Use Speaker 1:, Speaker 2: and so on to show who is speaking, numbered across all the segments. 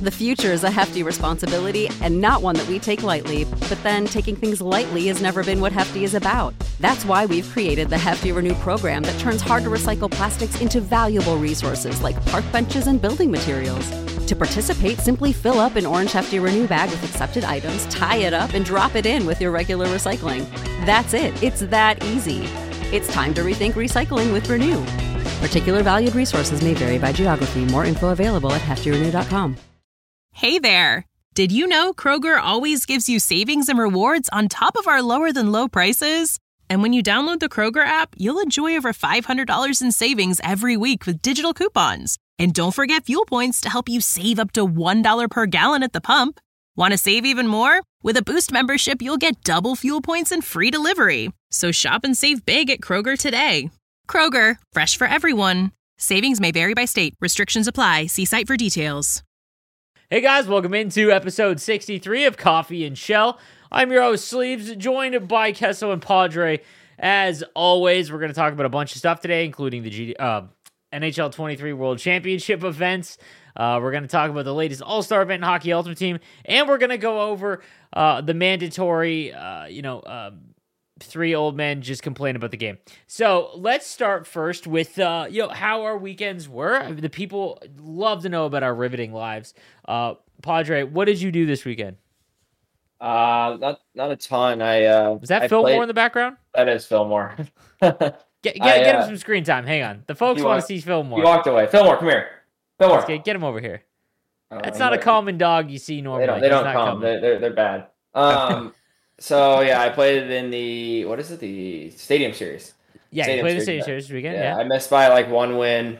Speaker 1: The future is a hefty responsibility and not one that we take lightly, but then taking things lightly has never been what Hefty is about. That's why we've created the Hefty Renew program that turns hard-to-recycle plastics into valuable resources like park benches and building materials. To participate, simply fill up an orange Hefty Renew bag with accepted items, tie it up, and drop it in with your regular recycling. That's it. It's that easy. It's time to rethink recycling with Renew. Particular valued resources may vary by geography. More info available at heftyrenew.com.
Speaker 2: Hey there! Did you know Kroger always gives you savings and rewards on top of our lower-than-low prices? And when you download the Kroger app, you'll enjoy over $500 in savings every week with digital coupons. And don't forget fuel points to help you save up to $1 per gallon at the pump. Want to save even more? With a Boost membership, you'll get double fuel points and free delivery. So shop and save big at Kroger today. Kroger, fresh for everyone. Savings may vary by state. Restrictions apply. See site for details.
Speaker 3: Hey guys, welcome into episode 63 of Coffee and Shell. I'm your host, Sleeves, joined by Kesso and Padre. As always, we're going to talk about a bunch of stuff today, including the NHL 23 World Championship events. We're going to talk about the latest All-Star event in Hockey Ultimate Team, and we're going to go over the mandatory, three old men just complain about the game. So let's start first with how our weekends were. The people love to know about our riveting lives. Padre, what did you do this weekend?
Speaker 4: Not a ton.
Speaker 3: Was that Fillmore in the background?
Speaker 4: That is Fillmore.
Speaker 3: Get him some screen time. Hang on. The folks want to see Fillmore.
Speaker 4: He walked away. Fillmore, come here. Fillmore.
Speaker 3: Get him over here. That's not a common dog you see normally.
Speaker 4: They don't come. They're bad. So yeah, I played in the the Stadium Series.
Speaker 3: Yeah, you played the Stadium Series this weekend. Yeah,
Speaker 4: I missed by like one win.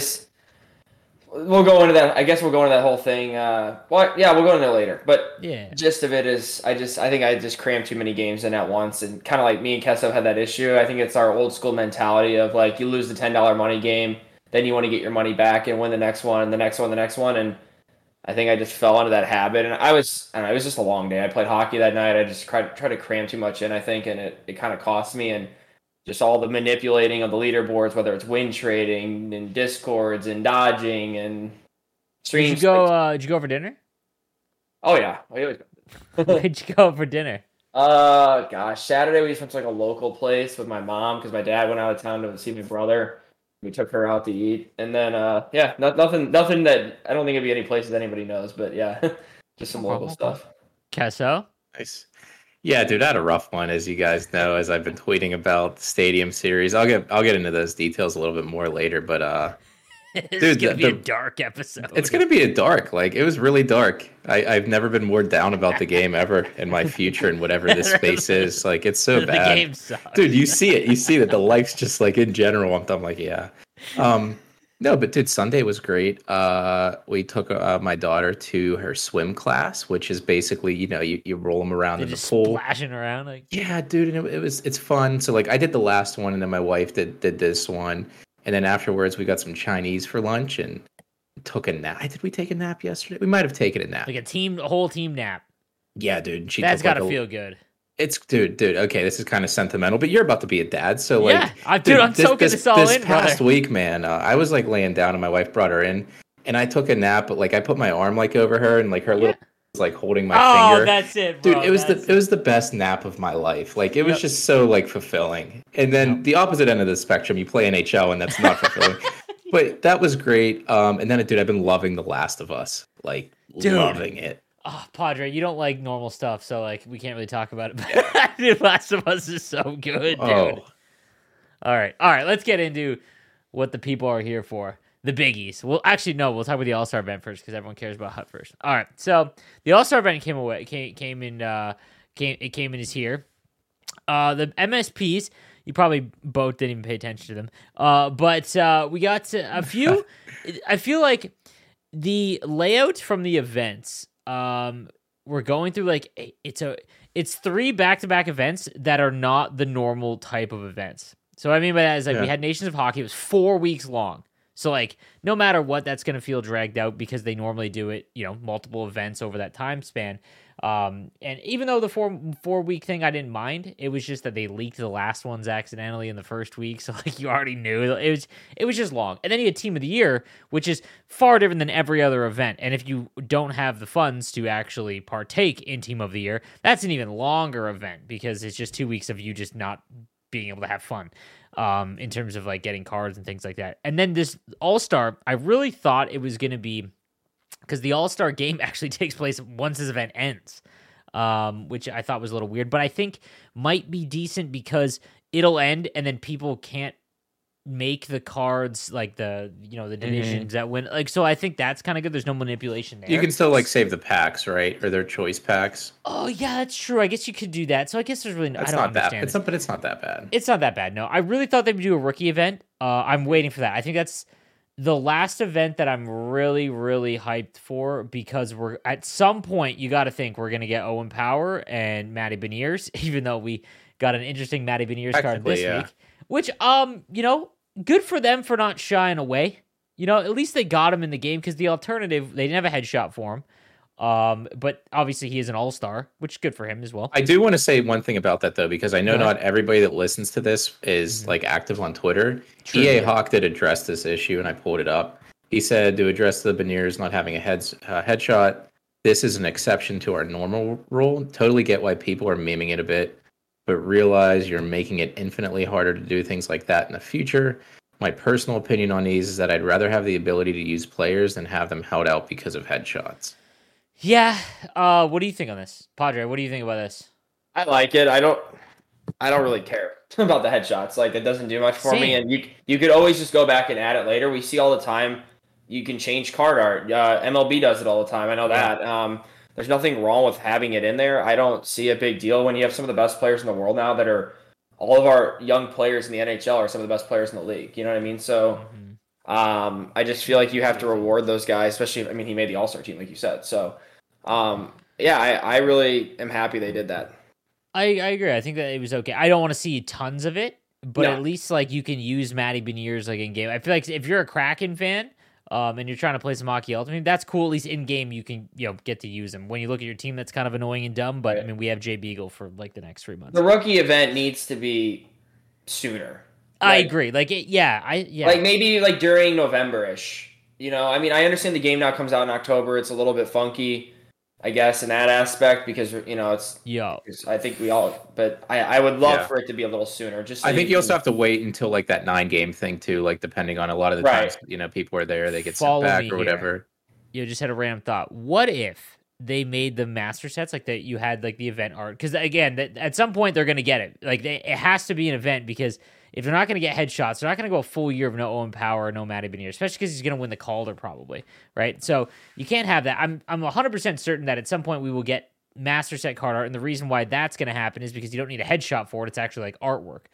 Speaker 4: We'll go into that. I guess we'll go into that whole thing. We'll go into it later. But
Speaker 3: yeah,
Speaker 4: gist of it is, I think I just crammed too many games in at once, and kind of like me and Kesso had that issue. I think it's our old school mentality of like you lose the $10 money game, then you want to get your money back and win the next one, and the next one, and I think I just fell into that habit, and it was just a long day. I played hockey that night. I just tried to cram too much in, I think, and it kind of cost me, and just all the manipulating of the leaderboards, whether it's win trading and discords and dodging and streams.
Speaker 3: Did you go for dinner?
Speaker 4: Oh yeah, we always go.
Speaker 3: Where'd you go for dinner?
Speaker 4: Gosh, Saturday we just went to like a local place with my mom because my dad went out of town to see my brother. We took her out to eat, and then nothing that I don't think it'd be any places anybody knows, but yeah, just some local stuff.
Speaker 3: Kesso?
Speaker 5: Nice. Yeah, dude, I had a rough one, as you guys know, as I've been tweeting about the Stadium Series. I'll get into those details a little bit more later, but
Speaker 3: it's gonna be a dark episode.
Speaker 5: It's gonna be a dark. Like, it was really dark. I've never been more down about the game ever in my future and whatever this space is. Like, it's so bad.
Speaker 3: The game sucks.
Speaker 5: Dude, you see it. You see that the likes just like in general. I'm like, yeah. No, but dude, Sunday was great. We took my daughter to her swim class, which is basically, you roll them around in the pool,
Speaker 3: splashing around. Like,
Speaker 5: yeah, dude, and it's fun. So like, I did the last one, and then my wife did this one, and then afterwards we got some Chinese for lunch and took a nap. Did we take a nap yesterday? We might have taken a nap,
Speaker 3: like a whole team nap.
Speaker 5: Yeah, dude,
Speaker 3: That's gotta feel good.
Speaker 5: It's dude. Okay, this is kind of sentimental, but you're about to be a dad, so like,
Speaker 3: yeah, I'm soaking this all in.
Speaker 5: This past week, man, I was like laying down, and my wife brought her in, and I took a nap, but like I put my arm like over her, and like her little was like holding my finger.
Speaker 3: Oh, that's it, bro.
Speaker 5: Dude. It was the best nap of my life. Like it was just so like fulfilling. And then the opposite end of the spectrum, you play NHL, and that's not fulfilling. But that was great. And then, dude, I've been loving The Last of Us. Like, loving it.
Speaker 3: Oh, Padre, you don't like normal stuff, so like we can't really talk about it. But The Last of Us is so good, dude.
Speaker 5: Oh.
Speaker 3: All right. Let's get into what the people are here for. The biggies. Well, actually, no. We'll talk about the All-Star event first because everyone cares about Hut first. All right. So the All-Star event came in is here. The MSPs. You probably both didn't even pay attention to them. But we got a few. I feel like the layout from the events. We're going through like it's 3 back-to-back events that are not the normal type of events. So what I mean by that is like we had Nations of Hockey. It was 4 weeks long. So like no matter what, that's going to feel dragged out because they normally do it, multiple events over that time span. And even though the four week thing I didn't mind, it was just that they leaked the last ones accidentally in the first week, so like you already knew it was just long. And then you had Team of the Year, which is far different than every other event. And if you don't have the funds to actually partake in Team of the Year, that's an even longer event because it's just 2 weeks of you just not being able to have fun in terms of like getting cards and things like that. And then this All-Star, I really thought it was going to be, because the All-Star game actually takes place once this event ends, which I thought was a little weird, but I think might be decent because it'll end and then people can't make the cards like the divisions that win. Like, so I think that's kind of good. There's no manipulation there.
Speaker 5: You can still like save the packs, right? Or their choice packs.
Speaker 3: Oh yeah, that's true. I guess you could do that. So I guess there's really
Speaker 5: That's
Speaker 3: I don't
Speaker 5: not that.
Speaker 3: understand.
Speaker 5: But it's not that bad.
Speaker 3: It's not that bad. No, I really thought they would do a rookie event. I'm waiting for that. I think that's the last event that I'm really, really hyped for because we're at some point you got to think we're gonna get Owen Power and Matty Beniers, even though we got an interesting Matty Beniers card this week. Which good for them for not shying away. At least they got him in the game because the alternative they didn't have a headshot for him. But obviously he is an all-star, which is good for him as well.
Speaker 5: I do want to say one thing about that though, because I know not everybody that listens to this is like active on Twitter.
Speaker 3: True,
Speaker 5: EA Hawk did address this issue, and I pulled it up. He said to address the Beniers not having a headshot, this is an exception to our normal rule. Totally get why people are memeing it a bit, but realize you're making it infinitely harder to do things like that in the future. My personal opinion on these is that I'd rather have the ability to use players than have them held out because of headshots.
Speaker 3: Yeah. What do you think on this? Padre, what do you think about this?
Speaker 4: I like it. I don't really care about the headshots. Like, it doesn't do much for me. And you could always just go back and add it later. We see all the time you can change card art. MLB does it all the time. I know that. There's nothing wrong with having it in there. I don't see a big deal when you have some of the best players in the world now that are all of our young players in the NHL are some of the best players in the league. You know what I mean? So I just feel like you have to reward those guys, especially, he made the All-Star team, like you said. So, I really am happy they did that.
Speaker 3: I agree. I think that it was okay. I don't want to see tons of it, but at least like you can use Matty Beniers like in game. I feel like if you're a Kraken fan, and you're trying to play some Hockey Ultimate, that's cool. At least in game, you can get to use them. When you look at your team, that's kind of annoying and dumb. But we have Jay Beagle for like the next 3 months.
Speaker 4: The rookie event needs to be sooner.
Speaker 3: I agree. Like like
Speaker 4: maybe like during November-ish. I understand the game now comes out in October. It's a little bit funky, I guess, in that aspect because it's I think we all. But I would love for it to be a little sooner. Just so
Speaker 5: I think you also have to wait until like that 9-game thing too. Like depending on a lot of the times people are there, they get sent back or whatever.
Speaker 3: Just had a random thought. What if they made the master sets like that? You had like the event art because again, at some point they're gonna get it. Like it has to be an event because if they're not going to get headshots, they're not going to go a full year of no Owen Power or no Matty Beniers, especially because he's going to win the Calder probably, right? So you can't have that. I'm 100% certain that at some point we will get master set card art, and the reason why that's going to happen is because you don't need a headshot for it. It's actually like artwork.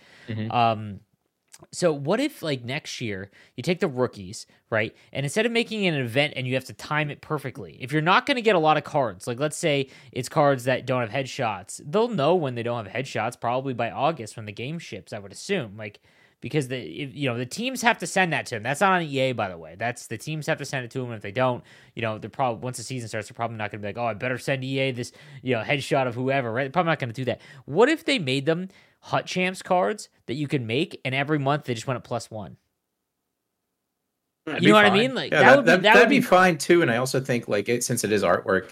Speaker 3: So what if like next year you take the rookies, right? And instead of making it an event and you have to time it perfectly, if you're not going to get a lot of cards, like let's say it's cards that don't have headshots, they'll know when they don't have headshots probably by August when the game ships, I would assume, like because the teams have to send that to them. That's not on EA, by the way. That's the teams have to send it to them. And if they don't, they're probably once the season starts, they're probably not going to be like, oh, I better send EA this, headshot of whoever, right? They're probably not going to do that. What if they made them Hut Champs cards that you can make, and every month they just went at +1? You know what I mean? Like that would be
Speaker 5: fine too. And I also think like since it is artwork,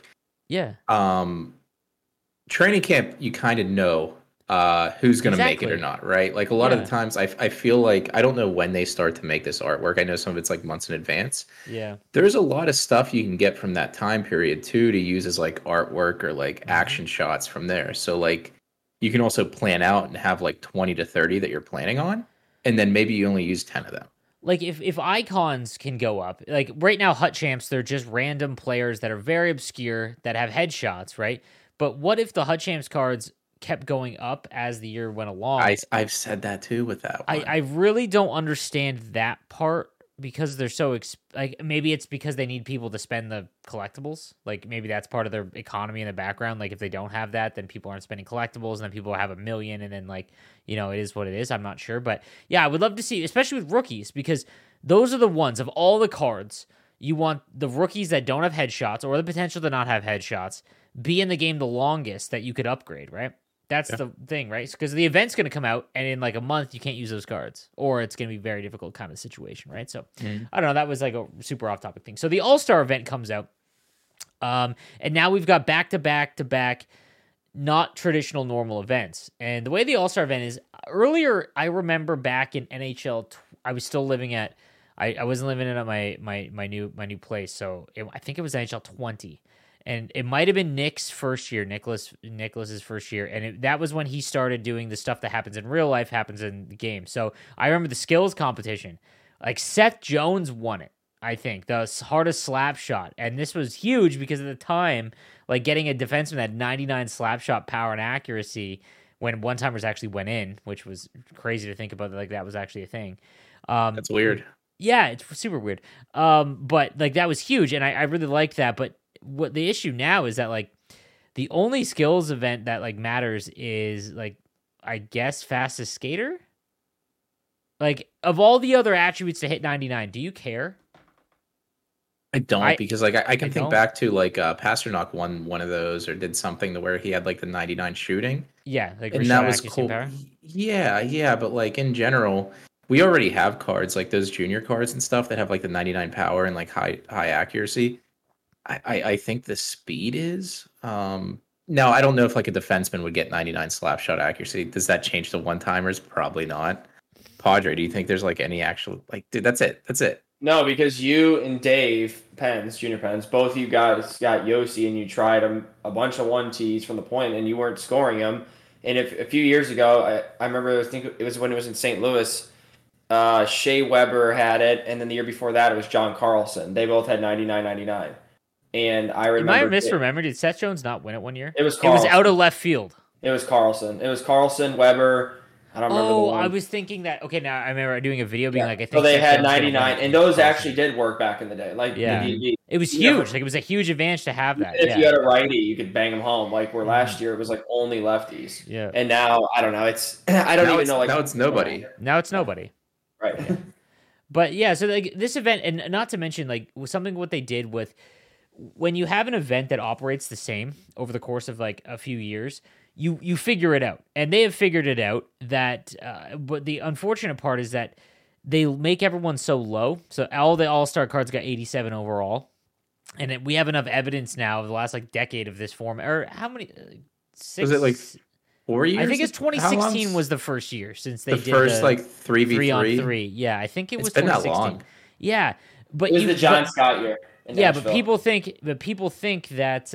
Speaker 5: training camp you kind of know who's going to make it or not, right? Like a lot of the times I feel like I don't know when they start to make this artwork. I know some of it's like months in advance.
Speaker 3: Yeah,
Speaker 5: there's a lot of stuff you can get from that time period too to use as like artwork or like action shots from there. So like you can also plan out and have like 20 to 30 that you're planning on, and then maybe you only use 10 of them.
Speaker 3: Like if icons can go up, like right now Hut Champs, they're just random players that are very obscure that have headshots, right? But what if the Hut Champs cards kept going up as the year went along?
Speaker 5: I've said that too with that one.
Speaker 3: I really don't understand that part because they're so like maybe it's because they need people to spend the collectibles. Like maybe that's part of their economy in the background. Like if they don't have that, then people aren't spending collectibles, and then people have 1 million, and then like it is what it is. I'm not sure, but yeah, I would love to see, especially with rookies, because those are the ones of all the cards you want the rookies that don't have headshots or the potential to not have headshots be in the game the longest that you could upgrade, right? That's the thing, right? Because the event's going to come out, and in like a month, you can't use those cards, or it's going to be very difficult kind of situation, right? So, I don't know. That was like a super off-topic thing. So the All-Star event comes out, and now we've got back-to-back, not traditional normal events. And the way the All-Star event is, earlier, I remember back in NHL, I was still living at, I wasn't living in at my new place, so I think it was NHL 20. And it might have been Nick's first year, Nicholas's first year, and that was when he started doing the stuff that happens in real life happens in the game. So I remember the skills competition. Like Seth Jones won it, I think, the hardest slap shot, and this was huge because at the time, like getting a defenseman that had 99 slap shot power and accuracy when one-timers actually went in, which was crazy to think about. Like that was actually a thing.
Speaker 5: That's weird.
Speaker 3: Yeah, it's super weird. But like that was huge, and I really liked that, but what the issue now is that like the only skills event that like matters is like I guess fastest skater. Like of all the other attributes to hit 99, do you care?
Speaker 5: I don't because like I can think back to like Pasternak won one of those or did something to where he had like the 99 shooting.
Speaker 3: Yeah, like
Speaker 5: and that was cool. Yeah, but like in general, we already have cards like those junior cards and stuff that have like the 99 power and like high accuracy. I think the speed is. Now, I don't know if like a defenseman would get 99 slap shot accuracy. Does that change the one-timers? Probably not. Padre, do you think there's like any actual like, dude, that's it.
Speaker 4: No, because you and Dave Pence, Junior Pence, both of you guys got Yossi and you tried a bunch of 1-Ts from the point and you weren't scoring them. And if a few years ago, I remember, I think it was when it was in St. Louis, Shea Weber had it. And then the year before that, it was John Carlson. They both had 99. And I remember.
Speaker 3: You might have misremembered. Did Seth Jones not win it one year?
Speaker 4: It was Carlson.
Speaker 3: It was out of left field.
Speaker 4: It was Carlson. Weber. I don't remember.
Speaker 3: Oh, I was thinking that. Okay, now I remember doing a video being like, I think.
Speaker 4: So they had 99, and those actually did work back in the day. Like,
Speaker 3: it was huge. Like, it was a huge advantage to have that.
Speaker 4: If you had a righty, you could bang them home. Like, where last year it was like only lefties.
Speaker 3: Yeah.
Speaker 4: And now, I don't know. It's I don't even know. Like,
Speaker 5: now it's nobody.
Speaker 3: Now it's nobody.
Speaker 4: Right.
Speaker 3: Yeah. But yeah, so like this event, and not to mention like something what they did with. When you have an event that operates the same over the course of like a few years, you figure it out, and they have figured it out. That, but the unfortunate part is that they make everyone so low. So all the All-Star cards got 87 overall, and we have enough evidence now of the last like decade of this form. Or how many? 6?
Speaker 5: Was it like 4 years?
Speaker 3: I think it's 2016 was the first year since they did
Speaker 5: first like 3v3.
Speaker 3: 3-on-3. Yeah, I think it was.
Speaker 5: It's been
Speaker 3: 2016.
Speaker 5: that long.
Speaker 3: Yeah, but
Speaker 4: it was the John Scott year.
Speaker 3: Yeah, but people think that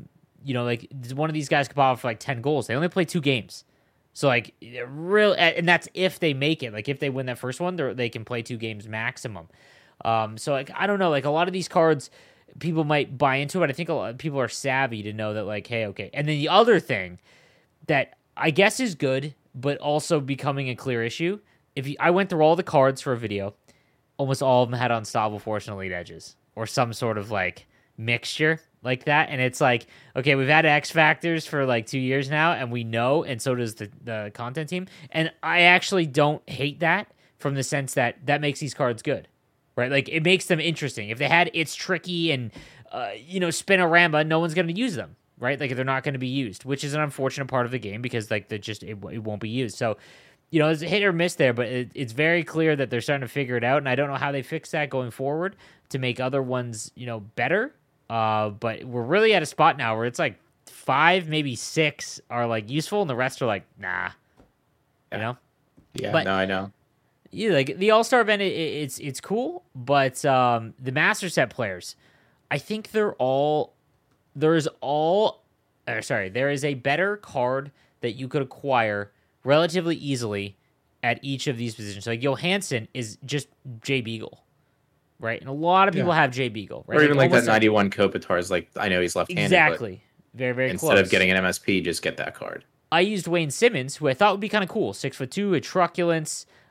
Speaker 3: like one of these guys could pop off for like 10 goals. They only play 2 games, so like and that's if they make it. Like if they win that first one, they can play 2 games maximum. So like I don't know, like a lot of these cards, people might buy into it. I think a lot of people are savvy to know that like, hey, okay. And then the other thing that I guess is good, but also becoming a clear issue. I went through all the cards for a video, almost all of them had unstoppable force and elite edges. Or some sort of like mixture like that, and it's like, okay, we've had X Factors for like 2 years now, and we know, and so does the content team. And I actually don't hate that from the sense that makes these cards good, right? Like it makes them interesting. If they had It's Tricky and Spinorama, no one's going to use them, right? Like they're not going to be used, which is an unfortunate part of the game because like it won't be used. So. It's a hit or miss there, but it's very clear that they're starting to figure it out, and I don't know how they fix that going forward to make other ones, better. But we're really at a spot now where it's like 5, maybe 6 are like useful, and the rest are like, nah.
Speaker 5: Yeah. Yeah,
Speaker 3: but,
Speaker 5: no, I know.
Speaker 3: Yeah, like the All-Star event, it's cool, but the Master Set players, I think there is a better card that you could acquire relatively easily at each of these positions. Like Johansson is just Jay Beagle, right? And a lot of people have Jay Beagle, right?
Speaker 5: Or even like that 91 Kopitar is like, I know he's left-handed.
Speaker 3: Exactly. Very, very
Speaker 5: instead
Speaker 3: close.
Speaker 5: Of getting an MSP, just get that card.
Speaker 3: I used Wayne Simmons, who I thought would be kind of cool. 6'2", a truculence,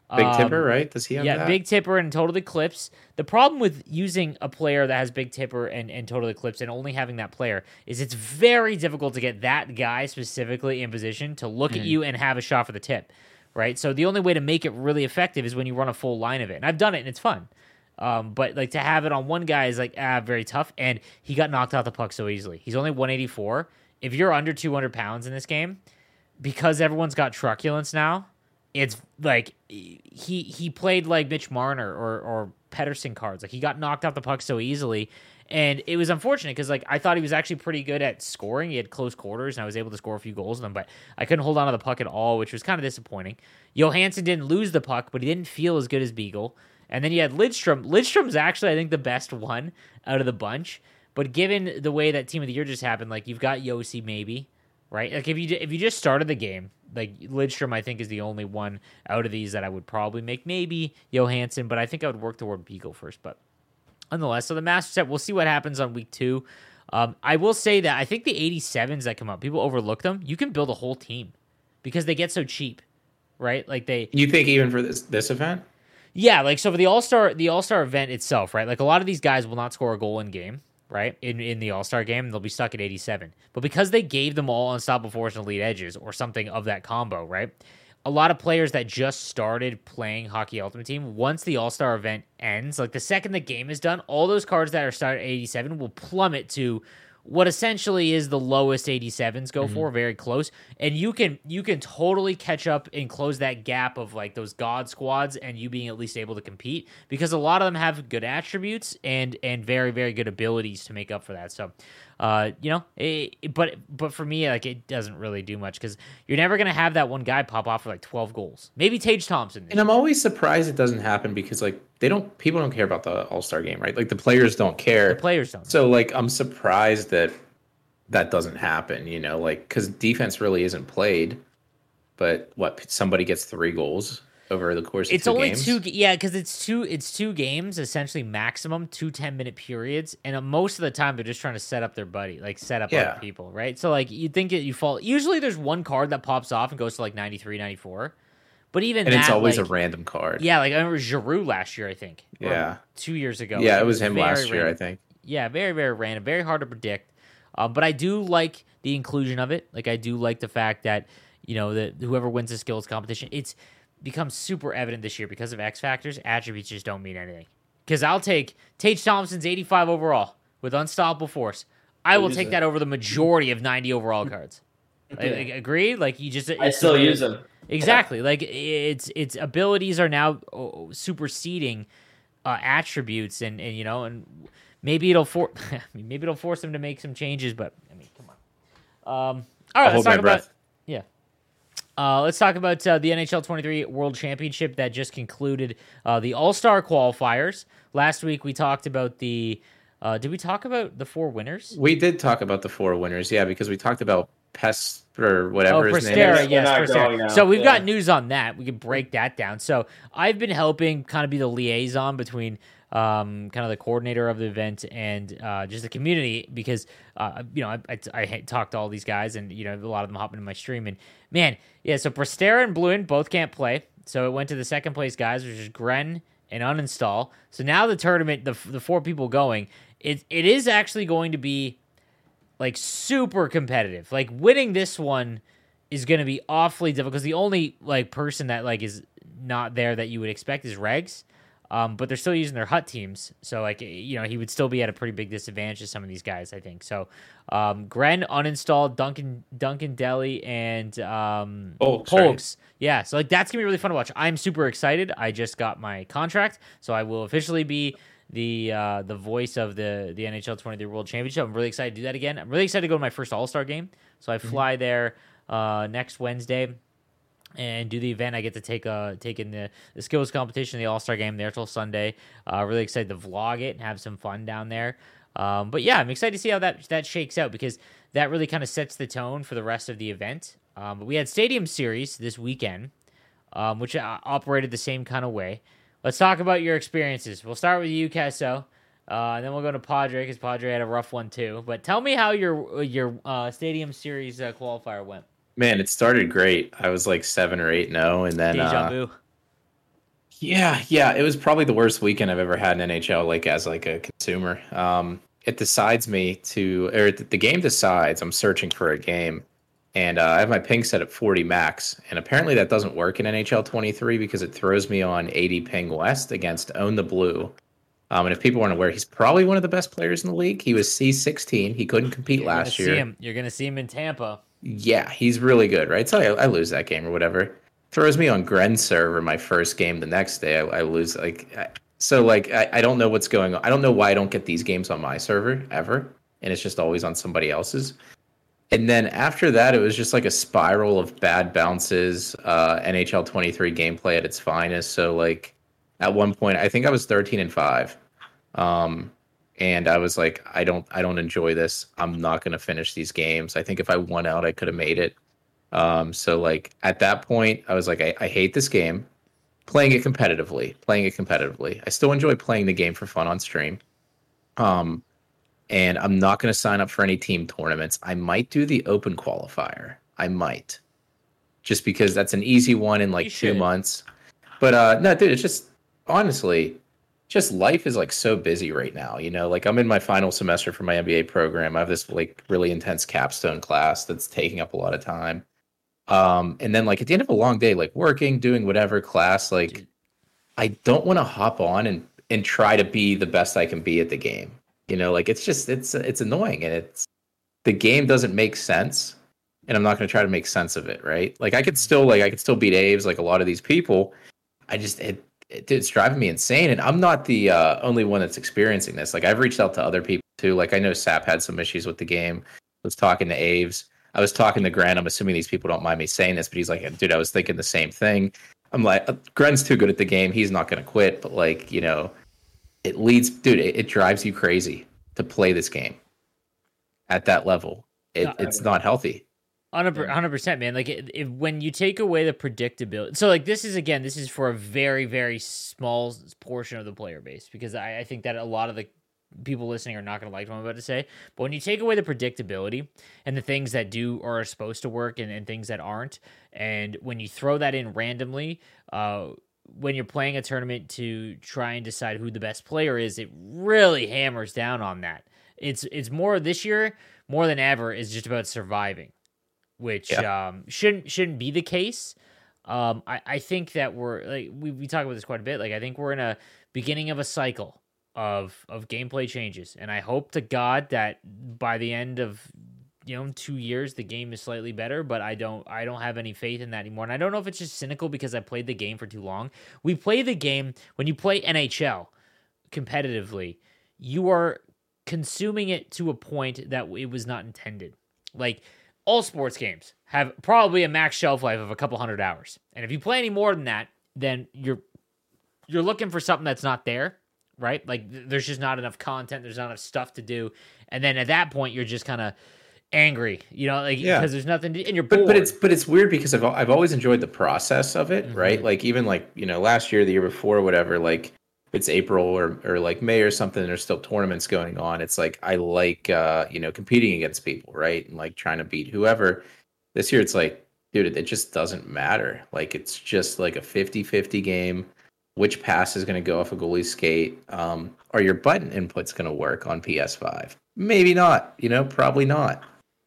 Speaker 5: Big Tipper, right? Does he have that?
Speaker 3: Yeah, Big Tipper and Total Eclipse. The problem with using a player that has Big Tipper and Total Eclipse and only having that player is it's very difficult to get that guy specifically in position to look at you and have a shot for the tip, right? So the only way to make it really effective is when you run a full line of it. And I've done it, and it's fun. But like to have it on one guy is like very tough, and he got knocked out the puck so easily. He's only 184. If you're under 200 pounds in this game, because everyone's got truculence now, it's like he played like Mitch Marner or Pedersen cards. Like he got knocked off the puck so easily, and it was unfortunate because like I thought he was actually pretty good at scoring. He had close quarters, and I was able to score a few goals with him, but I couldn't hold on to the puck at all, which was kind of disappointing. Johansson didn't lose the puck, but he didn't feel as good as Beagle. And then you had Lidstrom. Lidstrom's actually, I think, the best one out of the bunch. But given the way that Team of the Year just happened, like you've got Yossi maybe, right? Like if you just started the game, like Lidstrom, I think is the only one out of these that I would probably make. Maybe Johansson, but I think I would work toward Beagle first. But nonetheless, so the Master Set, we'll see what happens on week 2. I will say that I think the 87s that come up, people overlook them. You can build a whole team because they get so cheap, right? Like
Speaker 5: You think even for this event?
Speaker 3: Yeah, like so for the All-Star event itself, right? Like a lot of these guys will not score a goal in game, right? In the All-Star game, they'll be stuck at 87. But because they gave them all Unstoppable Force and Elite Edges or something of that combo, right? A lot of players that just started playing Hockey Ultimate Team, once the All-Star event ends, like the second the game is done, all those cards that are started at 87 will plummet to what essentially is the lowest 87s go for, very close. And you can totally catch up and close that gap of like those God squads and you being at least able to compete because a lot of them have good attributes and very, very good abilities to make up for that. So, but for me, like it doesn't really do much because you're never going to have that one guy pop off for like 12 goals. Maybe Tage Thompson.
Speaker 5: And I'm always surprised it doesn't happen because like people don't care about the All-Star game, right? Like the players don't care.
Speaker 3: The players don't.
Speaker 5: So like I'm surprised that doesn't happen, like because defense really isn't played. But somebody gets 3 goals over the course of 2 games?
Speaker 3: It's only 2, yeah, because it's 2 games, essentially maximum, 2 10-minute periods, and most of the time they're just trying to set up their buddy, like set up other people, right? So like you'd think you fall. Usually there's one card that pops off and goes to like 93, 94. But even
Speaker 5: it's always a random card.
Speaker 3: Yeah, like I remember Giroux last year, I think.
Speaker 5: Yeah.
Speaker 3: 2 years ago.
Speaker 5: Yeah, it was him last year, I think.
Speaker 3: Yeah, very, very random. Very hard to predict. But I do like the inclusion of it. Like I do like the fact that, that whoever wins the skills competition, it's become super evident this year because of X factors. Attributes just don't mean anything. Because I'll take Tage Thompson's 85 overall with Unstoppable Force. I will take that over the majority of 90 overall cards. Like, agreed? Like you just
Speaker 4: I still use them.
Speaker 3: Exactly. Like its abilities are now superseding attributes, and maybe it'll force them to make some changes. But I mean, come on. All right, let's talk about let's talk about the NHL 23 World Championship that just concluded the All-Star qualifiers. Last week we talked about the. Did we talk about the 4 winners?
Speaker 5: We did talk about the 4 winners, yeah, because we talked about Pest or whatever his name is.
Speaker 3: Yes, Prestera. So we've got news on that. We can break that down. So I've been helping kind of be the liaison between kind of the coordinator of the event and just the community because, I talked to all these guys and, a lot of them hop into my stream. And, man, yeah, so Prestera and Bluin both can't play. So it went to the second place guys, which is Gren and Uninstall. So now the tournament, the 4 people going, it is actually going to be like super competitive. Like winning this one is going to be awfully difficult because the only like person that like is not there that you would expect is Regs. But they're still using their hut teams. So like, he would still be at a pretty big disadvantage to some of these guys, I think. So, Gren, Uninstalled, Duncan Deli, and Polks. Yeah. So like, that's going to be really fun to watch. I'm super excited. I just got my contract. So I will officially be the voice of the NHL 23 World Championship. I'm really excited to do that again. I'm really excited to go to my first All-Star game. So I fly there next Wednesday and do the event. I get to take in the skills competition, the All-Star game there till Sunday. Really excited to vlog it and have some fun down there. But yeah, I'm excited to see how that shakes out because that really kind of sets the tone for the rest of the event. But we had Stadium Series this weekend, which operated the same kind of way. Let's talk about your experiences. We'll start with you, Kesso, and then we'll go to Padre because Padre had a rough one too. But tell me how your Stadium Series qualifier went.
Speaker 5: Man, it started great. I was like 7 or 8-0, and then
Speaker 3: Deja vu.
Speaker 5: Yeah. It was probably the worst weekend I've ever had in NHL, like as like a consumer. It decides me to, or the game decides I'm searching for a game, and I have my ping set at 40 max, and apparently that doesn't work in NHL 23 because it throws me on 80 ping west against Own the Blue. And if people weren't aware, he's probably one of the best players in the league. He was C16. He couldn't compete last year.
Speaker 3: You're going to see him in Tampa.
Speaker 5: Yeah, he's really good, right? So I lose that game or whatever. Throws me on Gren's server my first game the next day. I lose I don't know what's going on. I don't know why I don't get these games on my server ever, and it's just always on somebody else's. And then after that, it was just like a spiral of bad bounces, NHL 23 gameplay at its finest. So like at one point, I think I was 13-5. And I was like, I don't enjoy this. I'm not going to finish these games. I think if I won out, I could have made it. So like at that point, I was like, I hate this game. Playing it competitively. I still enjoy playing the game for fun on stream. And I'm not going to sign up for any team tournaments. I might do the open qualifier. I might. Just because that's an easy one in like 2 months. But no, dude, it's just honestly, just life is like so busy right now. You know, like I'm in my final semester for my MBA program. I have this like really intense capstone class that's taking up a lot of time. And then like at the end of a long day, like working, doing whatever class, like I don't want to hop on and try to be the best I can be at the game. You know, like it's annoying, and the game doesn't make sense, and I'm not going to try to make sense of it. Right. Like I could still beat Aves like a lot of these people. It's driving me insane. And I'm not the only one that's experiencing this. Like I've reached out to other people too. Like I know Sap had some issues with the game. I was talking to Aves. I was talking to Gren. I'm assuming these people don't mind me saying this, but he's like, dude, I was thinking the same thing. I'm like, Gren's too good at the game. He's not going to quit. But like, you know, it drives you crazy to play this game at that level. It's not healthy.
Speaker 3: 100%, man. Like when you take away the predictability, so like this is for a very, very small portion of the player base, because I think that a lot of the people listening are not going to like what I'm about to say. But when you take away the predictability and the things that do or are supposed to work and things that aren't, and when you throw that in randomly, when you're playing a tournament to try and decide who the best player is, it really hammers down on that. It's more this year, more than ever, is just about surviving, which shouldn't be the case. I think that we're like we talk about this quite a bit. Like I think we're in a beginning of a cycle of gameplay changes, and I hope to God that by the end of 2 years the game is slightly better. But I don't have any faith in that anymore, and I don't know if it's just cynical because I played the game for too long. We play the game when you play NHL competitively, you are consuming it to a point that it was not intended. Like all sports games have probably a max shelf life of a couple 100 hours, and if you play any more than that, then you're looking for something that's not there, right? Like there's just not enough content, there's not enough stuff to do, and then at that point you're just kind of angry, because there's nothing to, and you're bored.
Speaker 5: But it's weird because I've always enjoyed the process of it, right? Like even like last year, the year before, whatever, like it's April or like May or something, and there's still tournaments going on. It's like I like competing against people, right? And like trying to beat whoever. This year it's like, dude, it just doesn't matter. Like it's just like a 50-50 game. Which pass is going to go off a goalie's skate? Are your button inputs going to work on PS5? Maybe not. Probably not.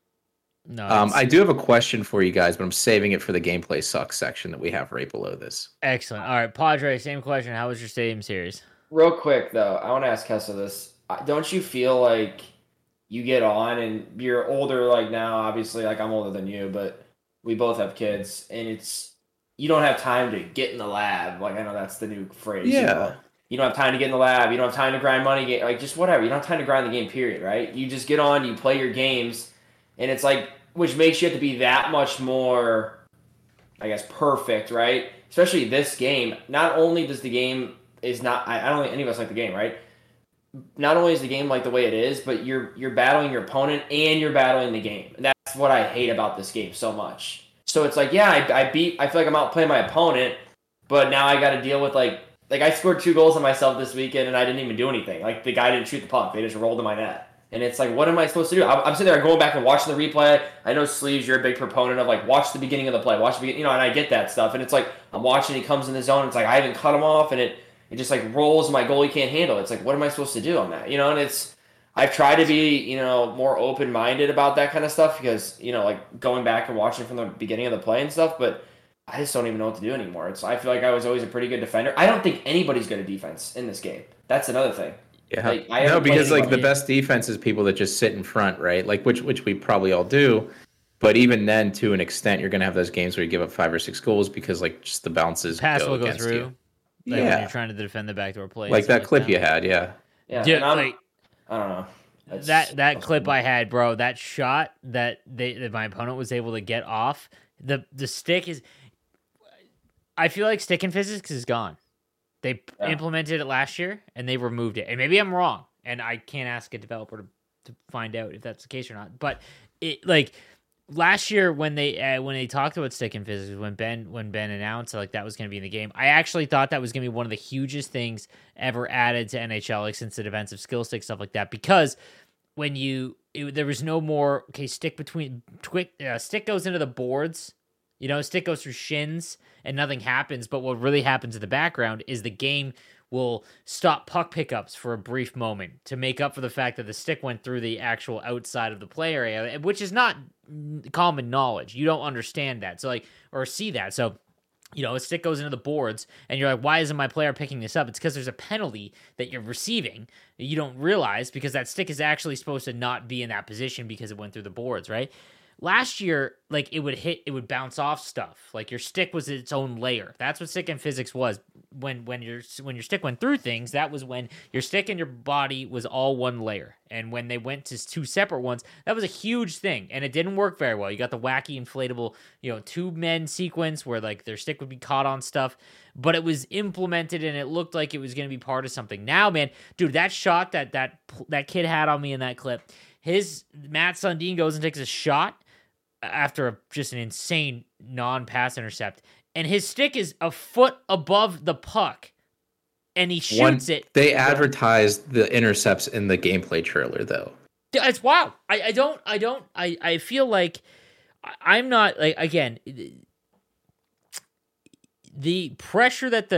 Speaker 5: No. I do have a question for you guys, but I'm saving it for the gameplay sucks section that we have right below this.
Speaker 3: Excellent. All right, Padre, same question. How was your Stadium Series?
Speaker 4: Real quick though, I want to ask Kessa this. Don't you feel like you get on and you're older? Like now, obviously, like I'm older than you, but we both have kids, and you don't have time to get in the lab. Like I know that's the new phrase.
Speaker 5: Yeah.
Speaker 4: You don't have time to get in the lab. You don't have time to grind money. Like just whatever. You don't have time to grind the game. Period. Right? You just get on. You play your games, and it's like, which makes you have to be that much more, I guess, perfect, right? Especially this game. Not only does the game is not. I don't think any of us like the game, right? Not only is the game like the way it is, but you're battling your opponent and you're battling the game. And that's what I hate about this game so much. So it's like, yeah, I feel like I'm outplaying my opponent, but now I got to deal with like I scored 2 goals on myself this weekend and I didn't even do anything. Like the guy didn't shoot the puck; they just rolled in my net. And it's like, what am I supposed to do? I'm sitting there going back and watching the replay. I know, Sleeves, you're a big proponent of like, watch the beginning of the play, and I get that stuff. And it's like, I'm watching, he comes in the zone, it's like, I haven't cut him off, and it just like rolls, and my goalie can't handle it. It's like, what am I supposed to do on that? And I've tried to be, more open-minded about that kind of stuff because, like going back and watching from the beginning of the play and stuff, but I just don't even know what to do anymore. I feel like I was always a pretty good defender. I don't think anybody's good at defense in this game. That's another thing.
Speaker 5: Yeah. No, because like the best defense is people that just sit in front, right? Like which we probably all do. But even then, to an extent, you're going to have those games where you give up 5 or 6 goals because like just the bounces
Speaker 3: pass
Speaker 5: go
Speaker 3: will go
Speaker 5: against
Speaker 3: through.
Speaker 5: you.
Speaker 3: Like when you're trying to defend the backdoor play.
Speaker 5: Like that clip you had, yeah.
Speaker 4: Yeah.
Speaker 3: I
Speaker 4: don't know.
Speaker 3: That clip I had, bro, that shot that my opponent was able to get off, the stick is... I feel like stick and physics is gone. They implemented it last year, and they removed it. And maybe I'm wrong, and I can't ask a developer to find out if that's the case or not. But it like last year when they talked about stick and physics, when Ben announced like that was going to be in the game, I actually thought that was going to be one of the hugest things ever added to NHL, like since the defensive skill stick stuff like that, because when there was no more stick goes into the boards. Stick goes through shins and nothing happens, but what really happens in the background is the game will stop puck pickups for a brief moment to make up for the fact that the stick went through the actual outside of the play area, which is not common knowledge. You don't understand that, or see that. So, a stick goes into the boards, and you're like, why isn't my player picking this up? It's because there's a penalty that you're receiving that you don't realize because that stick is actually supposed to not be in that position because it went through the boards, right? Last year, like it would bounce off stuff. Like your stick was its own layer. That's what stick and physics was. When your stick went through things, that was when your stick and your body was all one layer. And when they went to 2 separate ones, that was a huge thing. And it didn't work very well. You got the wacky inflatable, 2-men sequence where like their stick would be caught on stuff. But it was implemented and it looked like it was going to be part of something. Now, man, dude, that shot that kid had on me in that clip, Matt Sundin goes and takes a shot after just an insane non-pass intercept, and his stick is a foot above the puck, and he shoots it.
Speaker 5: They advertised the intercepts in the gameplay trailer, though.
Speaker 3: It's wild. I feel like I'm not like again. The pressure that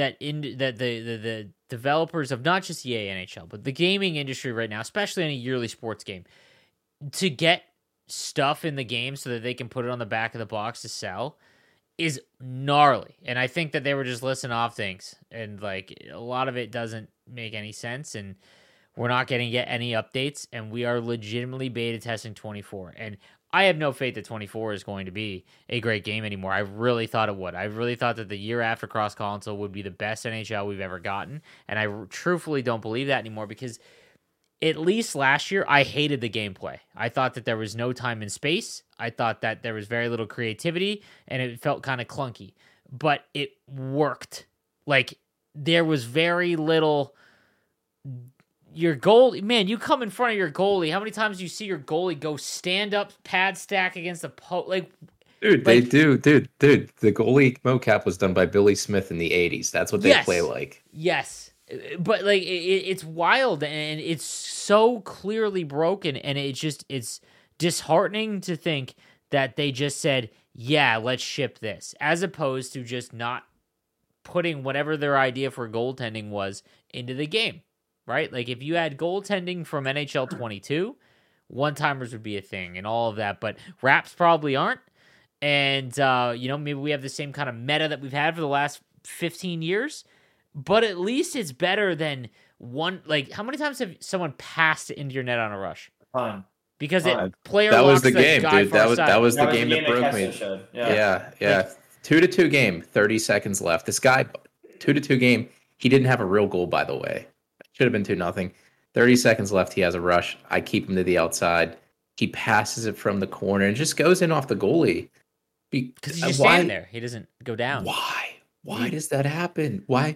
Speaker 3: the developers of not just EA NHL but the gaming industry right now, especially in a yearly sports game, to get stuff in the game so that they can put it on the back of the box to sell is gnarly. And I think that they were just listing off things, and like a lot of it doesn't make any sense, and we're not getting yet any updates, and we are legitimately beta testing 24. And I have no faith that 24 is going to be a great game anymore. I really thought it would. I really thought that the year after cross console would be the best NHL we've ever gotten, and I truthfully don't believe that anymore because at least last year, I hated the gameplay. I thought that there was no time and space. I thought that there was very little creativity, and it felt kind of clunky. But it worked. Like, there was very little... Your goalie... Man, you come in front of your goalie. How many times do you see your goalie go stand up, pad stack against the post?
Speaker 5: Dude, they do. Dude, the goalie mocap was done by Billy Smith in the 80s. That's what they play like.
Speaker 3: Yes. But like it's wild and it's so clearly broken, and it's disheartening to think that they just said, yeah, let's ship this, as opposed to just not putting whatever their idea for goaltending was into the game, right? Like if you had goaltending from NHL 22, one-timers would be a thing and all of that, but wraps probably aren't. And maybe we have the same kind of meta that we've had for the last 15 years. But at least it's better than one. Like, how many times have someone passed it into your net on a rush? Because player
Speaker 5: that was the
Speaker 3: game,
Speaker 5: dude. That was the game that broke me.
Speaker 4: Yeah.
Speaker 5: Like, 2-2 game, 30 seconds left. This guy, 2-2 game. He didn't have a real goal, by the way. Should have been 2-0. 30 seconds left. He has a rush. I keep him to the outside. He passes it from the corner and just goes in off the goalie.
Speaker 3: Because he's just standing there. He doesn't go down.
Speaker 5: Why does that happen? Why?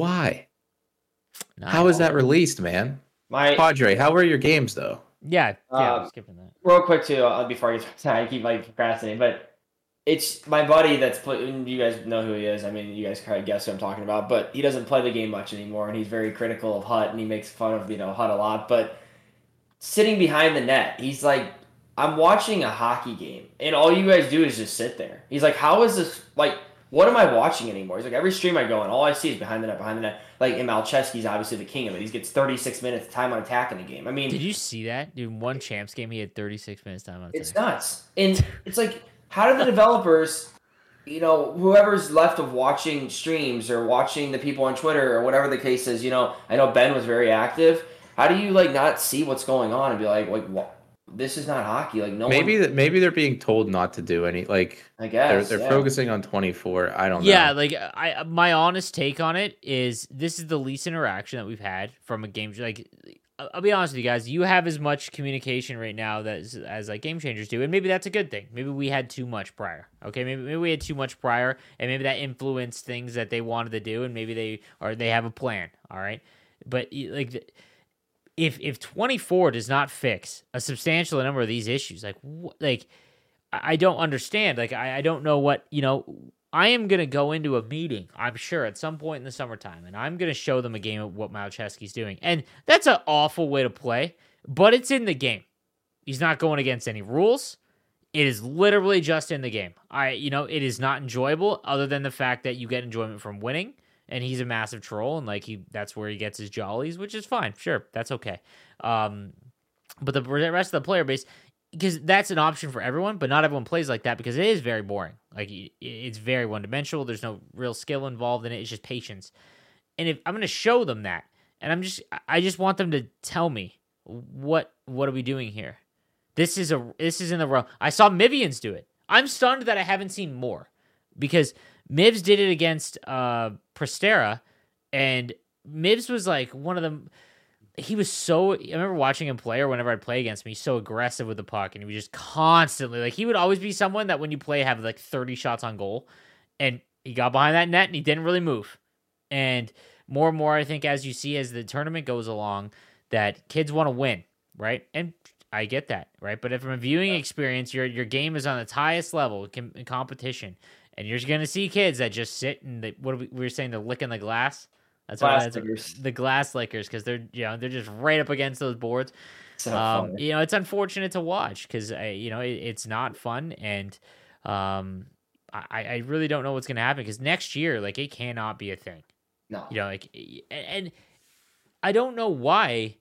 Speaker 5: How is that released, man? Padre, how were your games, though?
Speaker 3: Yeah, I'm skipping that.
Speaker 4: Real quick, too, before I keep procrastinating, but it's my buddy you guys know who he is. I mean, you guys kind of guess who I'm talking about, but he doesn't play the game much anymore, and he's very critical of Hut, and he makes fun of, Hut a lot, but sitting behind the net. He's like, I'm watching a hockey game, and all you guys do is just sit there. He's like, how is this, like, what am I watching anymore? He's like, every stream I go on, all I see is behind the net. Like, and Malcheski's obviously the king of it. He gets 36 minutes time on attack in the game. I mean,
Speaker 3: did you see that? Dude, one champs game, he had 36 minutes time on attack.
Speaker 4: It's nuts. And it's like, how do the developers, whoever's left of watching streams or watching the people on Twitter or whatever the case is, I know Ben was very active. How do you, like, not see what's going on and be like, what? This is not hockey. Like, no.
Speaker 5: Maybe they're being told not to do any. Like,
Speaker 4: I guess
Speaker 5: they're focusing on 24. I don't know.
Speaker 3: Yeah, like my honest take on it is this is the least interaction that we've had from a game. Like, I'll be honest with you guys. You have as much communication right now as like Game Changers do, and maybe that's a good thing. Maybe we had too much prior. Okay, maybe we had too much prior, and maybe that influenced things that they wanted to do, and maybe they have a plan. All right, but like. If 24 does not fix a substantial number of these issues, like I don't understand. Like I don't know what, I am going to go into a meeting, I'm sure, at some point in the summertime, and I'm going to show them a game of what Malcheski's doing. And that's an awful way to play, but it's in the game. He's not going against any rules. It is literally just in the game. It is not enjoyable other than the fact that you get enjoyment from winning. And he's a massive troll, and like that's where he gets his jollies, which is fine. Sure, that's okay. But the rest of the player base, because that's an option for everyone, but not everyone plays like that because it is very boring. Like it's very one-dimensional. There's no real skill involved in it. It's just patience. And if I'm going to show them that, and I just want them to tell me what are we doing here? This is in the realm. I saw Mivians do it. I'm stunned that I haven't seen more because Mivs did it against Prestera, and Mivs was like one of them. He was I remember watching him play, or whenever I'd play against him, he's so aggressive with the puck, and he was just constantly, like, he would always be someone that when you play have like 30 shots on goal, and he got behind that net, and he didn't really move. And more, I think, as you see as the tournament goes along, that kids want to win, right? And I get that, right? But from a viewing experience, your game is on its highest level in competition. And you're going to see kids that just sit and we were saying, they're licking the glass. That's the glass lickers, because they're just right up against those boards. So it's unfortunate to watch because it's not fun, and I really don't know what's going to happen because next year, like, it cannot be a thing.
Speaker 4: No,
Speaker 3: and I don't know why.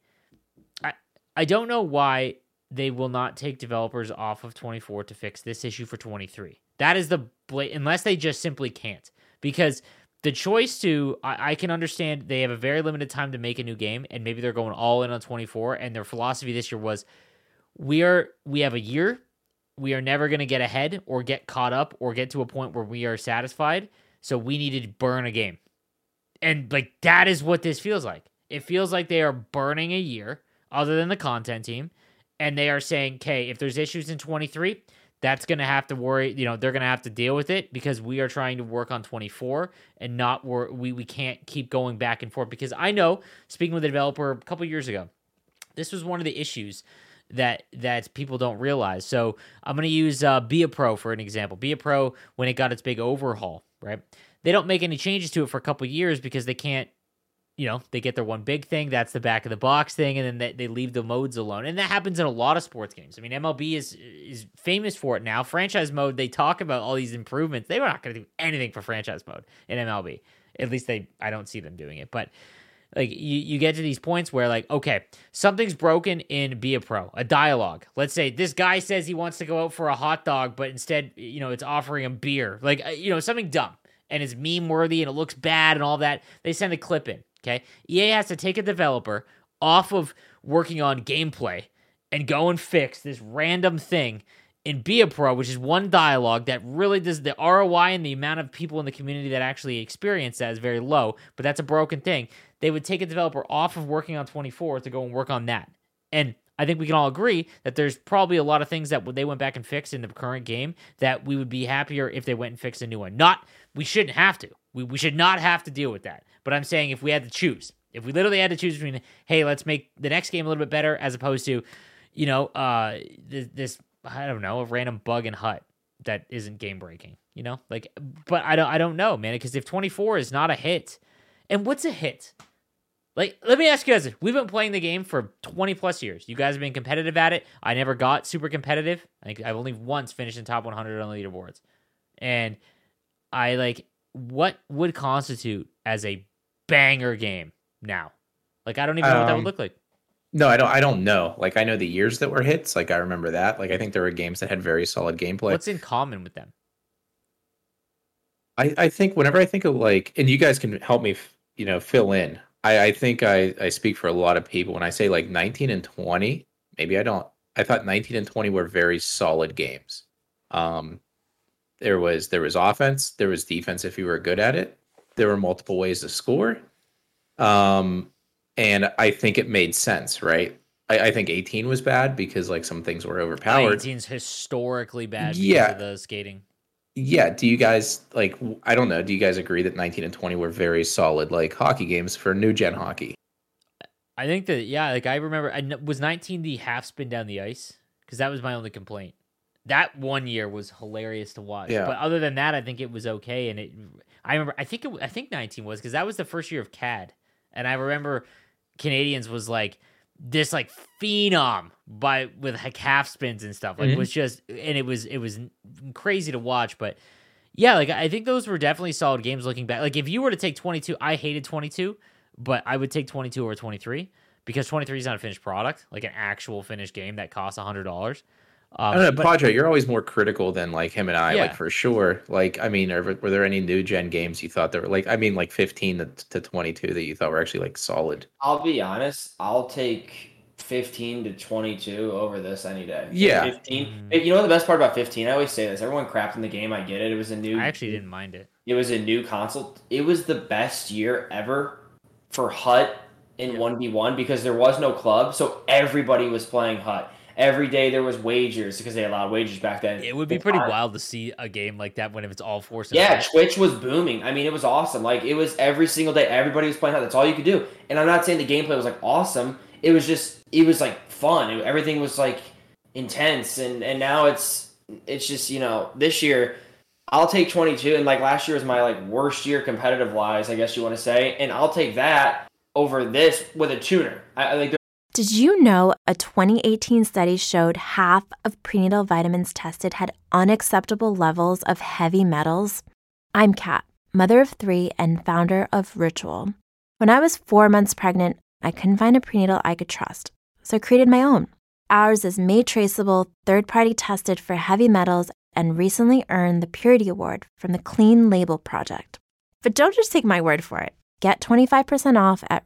Speaker 3: I don't know why they will not take developers off of 24 to fix this issue for 23. That is unless they just simply can't. Because the choice to, I can understand they have a very limited time to make a new game, and maybe they're going all in on 24, and their philosophy this year was, we have a year, we are never going to get ahead or get caught up or get to a point where we are satisfied, so we need to burn a game. And like that is what this feels like. It feels like they are burning a year, other than the content team, and they are saying, okay, if there's issues in 23, that's going to have to worry, they're going to have to deal with it because we are trying to work on 24 and not we can't keep going back and forth. Because I know, speaking with a developer a couple years ago, this was one of the issues that people don't realize. So I'm going to use Be A Pro for an example. Be A Pro, when it got its big overhaul, right? They don't make any changes to it for a couple years because they can't, they get their one big thing, that's the back of the box thing, and then they leave the modes alone. And that happens in a lot of sports games. I mean, MLB is famous for it now. Franchise mode, they talk about all these improvements. They were not going to do anything for franchise mode in MLB. At least I don't see them doing it. But like you get to these points where, like, okay, something's broken in Be A Pro, a dialogue. Let's say this guy says he wants to go out for a hot dog, but instead, it's offering him beer. Like, something dumb. And it's meme worthy and it looks bad and all that. They send a clip in. Okay, EA has to take a developer off of working on gameplay and go and fix this random thing in Be A Pro, which is one dialogue that really does the ROI, and the amount of people in the community that actually experience that is very low, but that's a broken thing. They would take a developer off of working on 24 to go and work on that. And I think we can all agree that there's probably a lot of things that they went back and fixed in the current game that we would be happier if they went and fixed a new one. We shouldn't have to. We should not have to deal with that. But I'm saying if we had to choose, if we literally had to choose between, hey, let's make the next game a little bit better, as opposed to, this, I don't know, a random bug in HUT that isn't game breaking, but I don't know, man, because if 24 is not a hit, and what's a hit? Like, let me ask you guys this. We've been playing the game for 20 plus years. You guys have been competitive at it. I never got super competitive. Like, I've only once finished in top 100 on the leaderboards. And what would constitute as a banger game now? Like, I don't even know what that would look like.
Speaker 5: No, I don't know. Like, I know the years that were hits. Like, I remember that. Like, I think there were games that had very solid gameplay.
Speaker 3: What's in common with them?
Speaker 5: I think whenever I think of like, and you guys can help me, fill in. I think I speak for a lot of people when I say like 19 and 20. Maybe I don't. I thought 19 and 20 were very solid games. There was offense, there was defense if you were good at it. There were multiple ways to score. And I think it made sense, right? I think 18 was bad because like some things were overpowered.
Speaker 3: 18's historically bad because of the skating.
Speaker 5: Yeah. Do you guys I don't know. Do you guys agree that 19 and 20 were very solid like hockey games for new gen hockey?
Speaker 3: I think that, like I remember, was 19 the half spin down the ice? Because that was my only complaint. That one year was hilarious to watch.
Speaker 5: Yeah.
Speaker 3: But other than that, I think it was okay. And I think 19 was because that was the first year of CAD. And I remember Canadians was like this like phenom with like half spins and stuff. Like it was just, and it was crazy to watch. But yeah, like I think those were definitely solid games looking back. Like if you were to take 22, I hated 22, but I would take 22 over 23 because 23 is not a finished product, like an actual finished game that costs $100.
Speaker 5: I don't know, Padre, you're always more critical than like him and I, like for sure. Like, I mean, were there any new gen games you thought that were like, I mean, like 15 to 22 that you thought were actually like solid?
Speaker 4: I'll be honest, I'll take 15 to 22 over this any day.
Speaker 5: Yeah.
Speaker 4: 15. You know what the best part about 15? I always say this. Everyone crapped in the game. I get it. It was a new.
Speaker 3: I actually didn't mind it.
Speaker 4: It was a new console. It was the best year ever for HUT in 1v1 because there was no club, so everybody was playing HUT. Every day there was wagers because they allowed wagers back then.
Speaker 3: It would be pretty wild to see a game like that when it's all forced.
Speaker 4: Yeah, Twitch was booming. I mean, it was awesome. Like, it was every single day. Everybody was playing HUT. That's all you could do. And I'm not saying the gameplay was, like, awesome. It was like, fun. Everything was, like, intense. And now it's just, this year, I'll take 22. And, like, last year was my, like, worst year competitive-wise, I guess you want to say. And I'll take that over this with a tuner.
Speaker 6: Did you know a 2018 study showed half of prenatal vitamins tested had unacceptable levels of heavy metals? I'm Kat, mother of 3 and founder of Ritual. When I was 4 months pregnant, I couldn't find a prenatal I could trust, so I created my own. Ours is made traceable, third-party tested for heavy metals, and recently earned the Purity Award from the Clean Label Project. But don't just take my word for it. Get 25% off at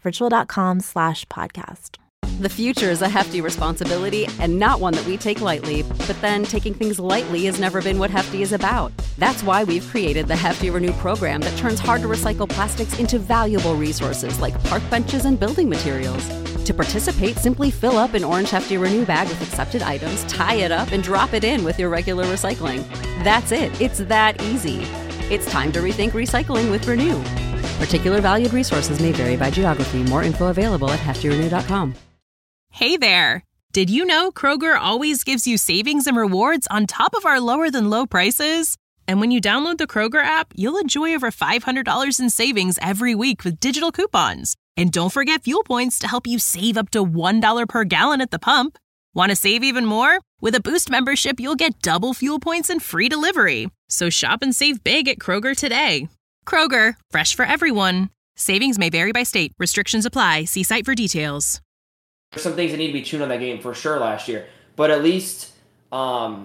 Speaker 6: ritual.com/podcast.
Speaker 1: The future is a hefty responsibility and not one that we take lightly, but then taking things lightly has never been what Hefty is about. That's why we've created the Hefty Renew program that turns hard-to-recycle plastics into valuable resources like park benches and building materials. To participate, simply fill up an orange Hefty Renew bag with accepted items, tie it up, and drop it in with your regular recycling. That's it. It's that easy. It's time to rethink recycling with Renew. Particular valued resources may vary by geography. More info available at heftyrenew.com.
Speaker 2: Hey there! Did you know Kroger always gives you savings and rewards on top of our lower than low prices? And when you download the Kroger app, you'll enjoy over $500 in savings every week with digital coupons. And don't forget fuel points to help you save up to $1 per gallon at the pump. Want to save even more? With a Boost membership, you'll get double fuel points and free delivery. So shop and save big at Kroger today. Kroger, fresh for everyone. Savings may vary by state. Restrictions apply. See site for details.
Speaker 4: There's some things that need to be tuned on that game for sure last year. But at least, there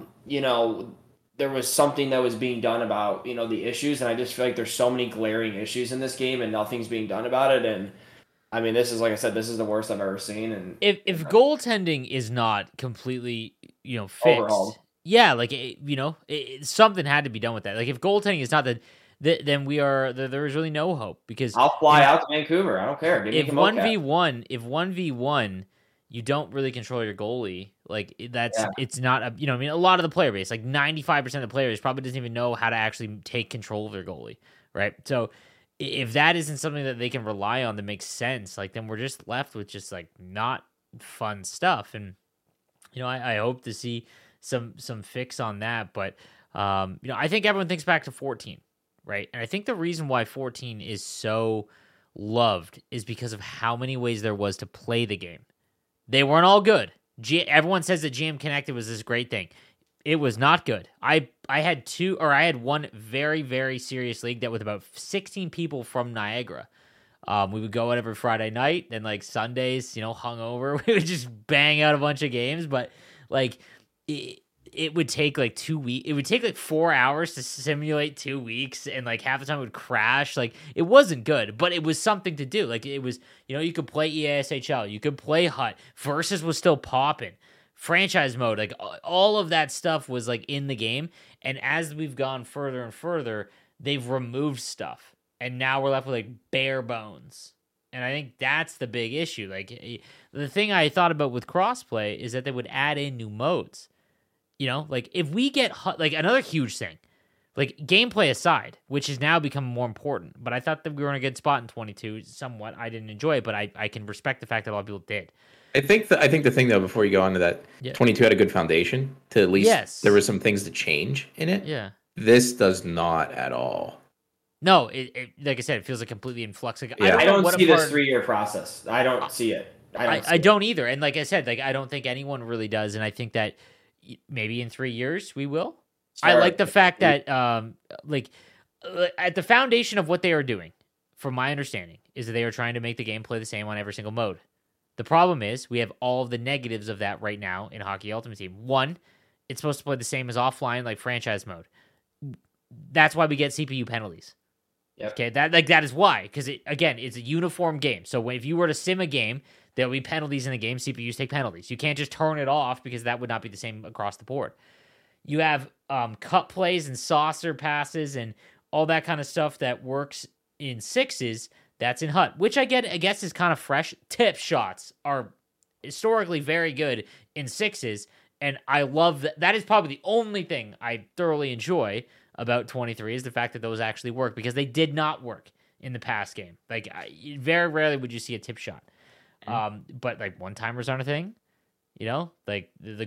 Speaker 4: was something that was being done about, the issues. And I just feel like there's so many glaring issues in this game and nothing's being done about it. And I mean, this is, like I said, this is the worst I've ever seen. And
Speaker 3: if goaltending is not completely, fixed,
Speaker 4: overhauled.
Speaker 3: Yeah, like, something had to be done with that. Like, if goaltending is not then there is really no hope because
Speaker 4: I'll fly out to Vancouver. I don't care.
Speaker 3: If 1v1, you don't really control your goalie. Like it's not a lot of the player base, like 95% of the players probably doesn't even know how to actually take control of their goalie, right? So if that isn't something that they can rely on that makes sense, like then we're just left with just like not fun stuff. And I hope to see some fix on that, but I think everyone thinks back to 14. Right. And I think the reason why 14 is so loved is because of how many ways there was to play the game. They weren't all good. Everyone says that GM Connected was this great thing. It was not good. I had one very, very serious league that with about 16 people from Niagara. We would go out every Friday night, and like Sundays, hungover, we would just bang out a bunch of games. But like it would take like 2 weeks. It would take like 4 hours to simulate 2 weeks, and like half the time it would crash. Like it wasn't good, but it was something to do. Like it was, you could play EASHL, you could play HUT. Versus was still popping. Franchise mode, like all of that stuff was like in the game. And as we've gone further and further, they've removed stuff. And now we're left with like bare bones. And I think that's the big issue. Like the thing I thought about with crossplay is that they would add in new modes. Like if we get like another huge thing, like gameplay aside, which has now become more important. But I thought that we were in a good spot in 22 somewhat. I didn't enjoy it, but I can respect the fact that a lot of people did.
Speaker 5: I think the thing though, before you go on to that, 22 had a good foundation to at least there were some things to change in it.
Speaker 3: Yeah.
Speaker 5: This does not at all.
Speaker 3: No, it like I said, it feels like completely in flux. Like,
Speaker 4: I don't see this 3-year process. I don't see it.
Speaker 3: I don't either. And like I said, like I don't think anyone really does. And I think that maybe in 3 years we will. Sure. I like the fact that at the foundation of what they are doing, from my understanding, is that they are trying to make the game play the same on every single mode. The problem is we have all of the negatives of that right now in Hockey Ultimate Team. One, it's supposed to play the same as offline, like franchise mode. That's why we get CPU penalties.
Speaker 4: Yep.
Speaker 3: Okay, that is why, because it's a uniform game. So if you were to sim a game, there will be penalties in the game. CPUs take penalties. You can't just turn it off because that would not be the same across the board. You have cut plays and saucer passes and all that kind of stuff that works in sixes. That's in HUT, which I guess is kind of fresh. Tip shots are historically very good in sixes, and I love that. That is probably the only thing I thoroughly enjoy about 23 is the fact that those actually work, because they did not work in the past game. Like very rarely would you see a tip shot, but like one-timers aren't a thing. Like the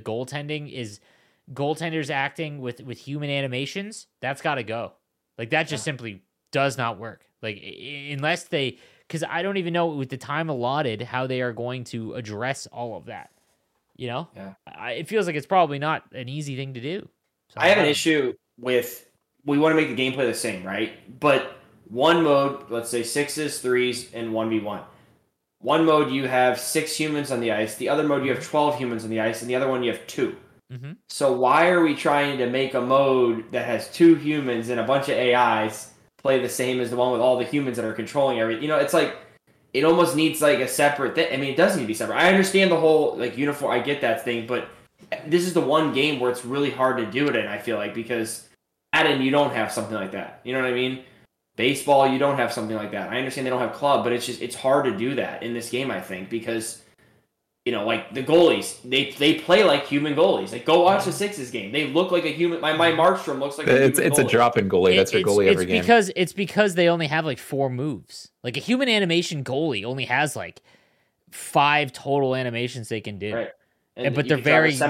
Speaker 3: goaltenders acting with human animations. That's got to go. Like that just simply does not work. Like unless because I don't even know with the time allotted how they are going to address all of that. Yeah. It feels like it's probably not an easy thing to do. So
Speaker 4: I have an issue with, we want to make the gameplay the same, right? But one mode, let's say sixes, threes, and 1v1. One mode you have 6 humans on the ice. The other mode you have 12 humans on the ice, and the other one you have 2. Mm-hmm. So why are we trying to make a mode that has 2 humans and a bunch of AIs play the same as the one with all the humans that are controlling everything? It's like, it almost needs like a separate thing. I mean, it does need to be separate. I understand the whole like uniform. I get that thing, but this is the one game where it's really hard to do it in, I feel like, because Madden, you don't have something like that. You know what I mean? Baseball, you don't have something like that. I understand they don't have club, but it's hard to do that in this game, I think, because like the goalies, they play like human goalies. Like go watch the Sixers game. They look like a human. My Markstrom looks like a human
Speaker 5: it's
Speaker 4: goalie.
Speaker 5: A drop in goalie. That's their goalie every game.
Speaker 3: It's because they only have like 4 moves. Like a human animation goalie only has like 5 total animations they can do.
Speaker 4: Right.
Speaker 3: But they're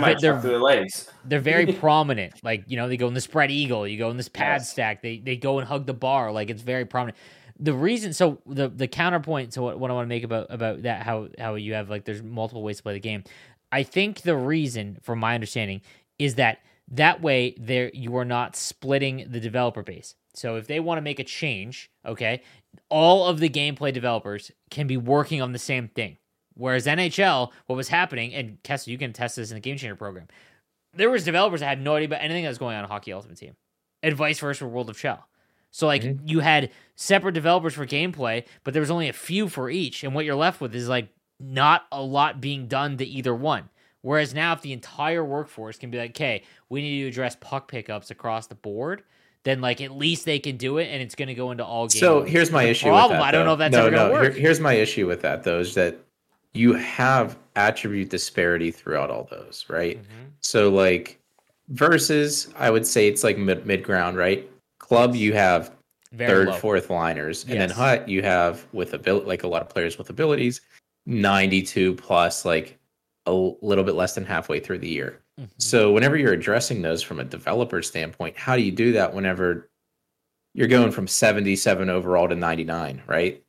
Speaker 3: very prominent. Like, they go in the spread eagle, you go in this pad stack, they go and hug the bar. Like it's very prominent. The reason, so the counterpoint to what I want to make about that, how you have like, there's multiple ways to play the game. I think the reason, from my understanding, is that way you are not splitting the developer base. So if they want to make a change, okay, all of the gameplay developers can be working on the same thing. Whereas NHL, what was happening, and Kessler, you can test this in the Game Changer program, there was developers that had no idea about anything that was going on in Hockey Ultimate Team, and vice versa for World of Shell. So like you had separate developers for gameplay, but there was only a few for each, and what you're left with is like not a lot being done to either one. Whereas now, if the entire workforce can be like, okay, we need to address puck pickups across the board, then like at least they can do it, and it's going to go into all games.
Speaker 5: So here's my issue with that.
Speaker 3: I don't know if that's ever going to work.
Speaker 5: Here's my issue with that, though, is that you have attribute disparity throughout all those, right? Mm-hmm. So like versus, I would say it's like mid ground, right? Club, you have very 3rd, 4th liners, and then HUT, you have with like a lot of players with abilities, 92 plus, like a little bit less than halfway through the year. Mm-hmm. So whenever you're addressing those from a developer standpoint, how do you do that whenever you're going from 77 overall to 99, right?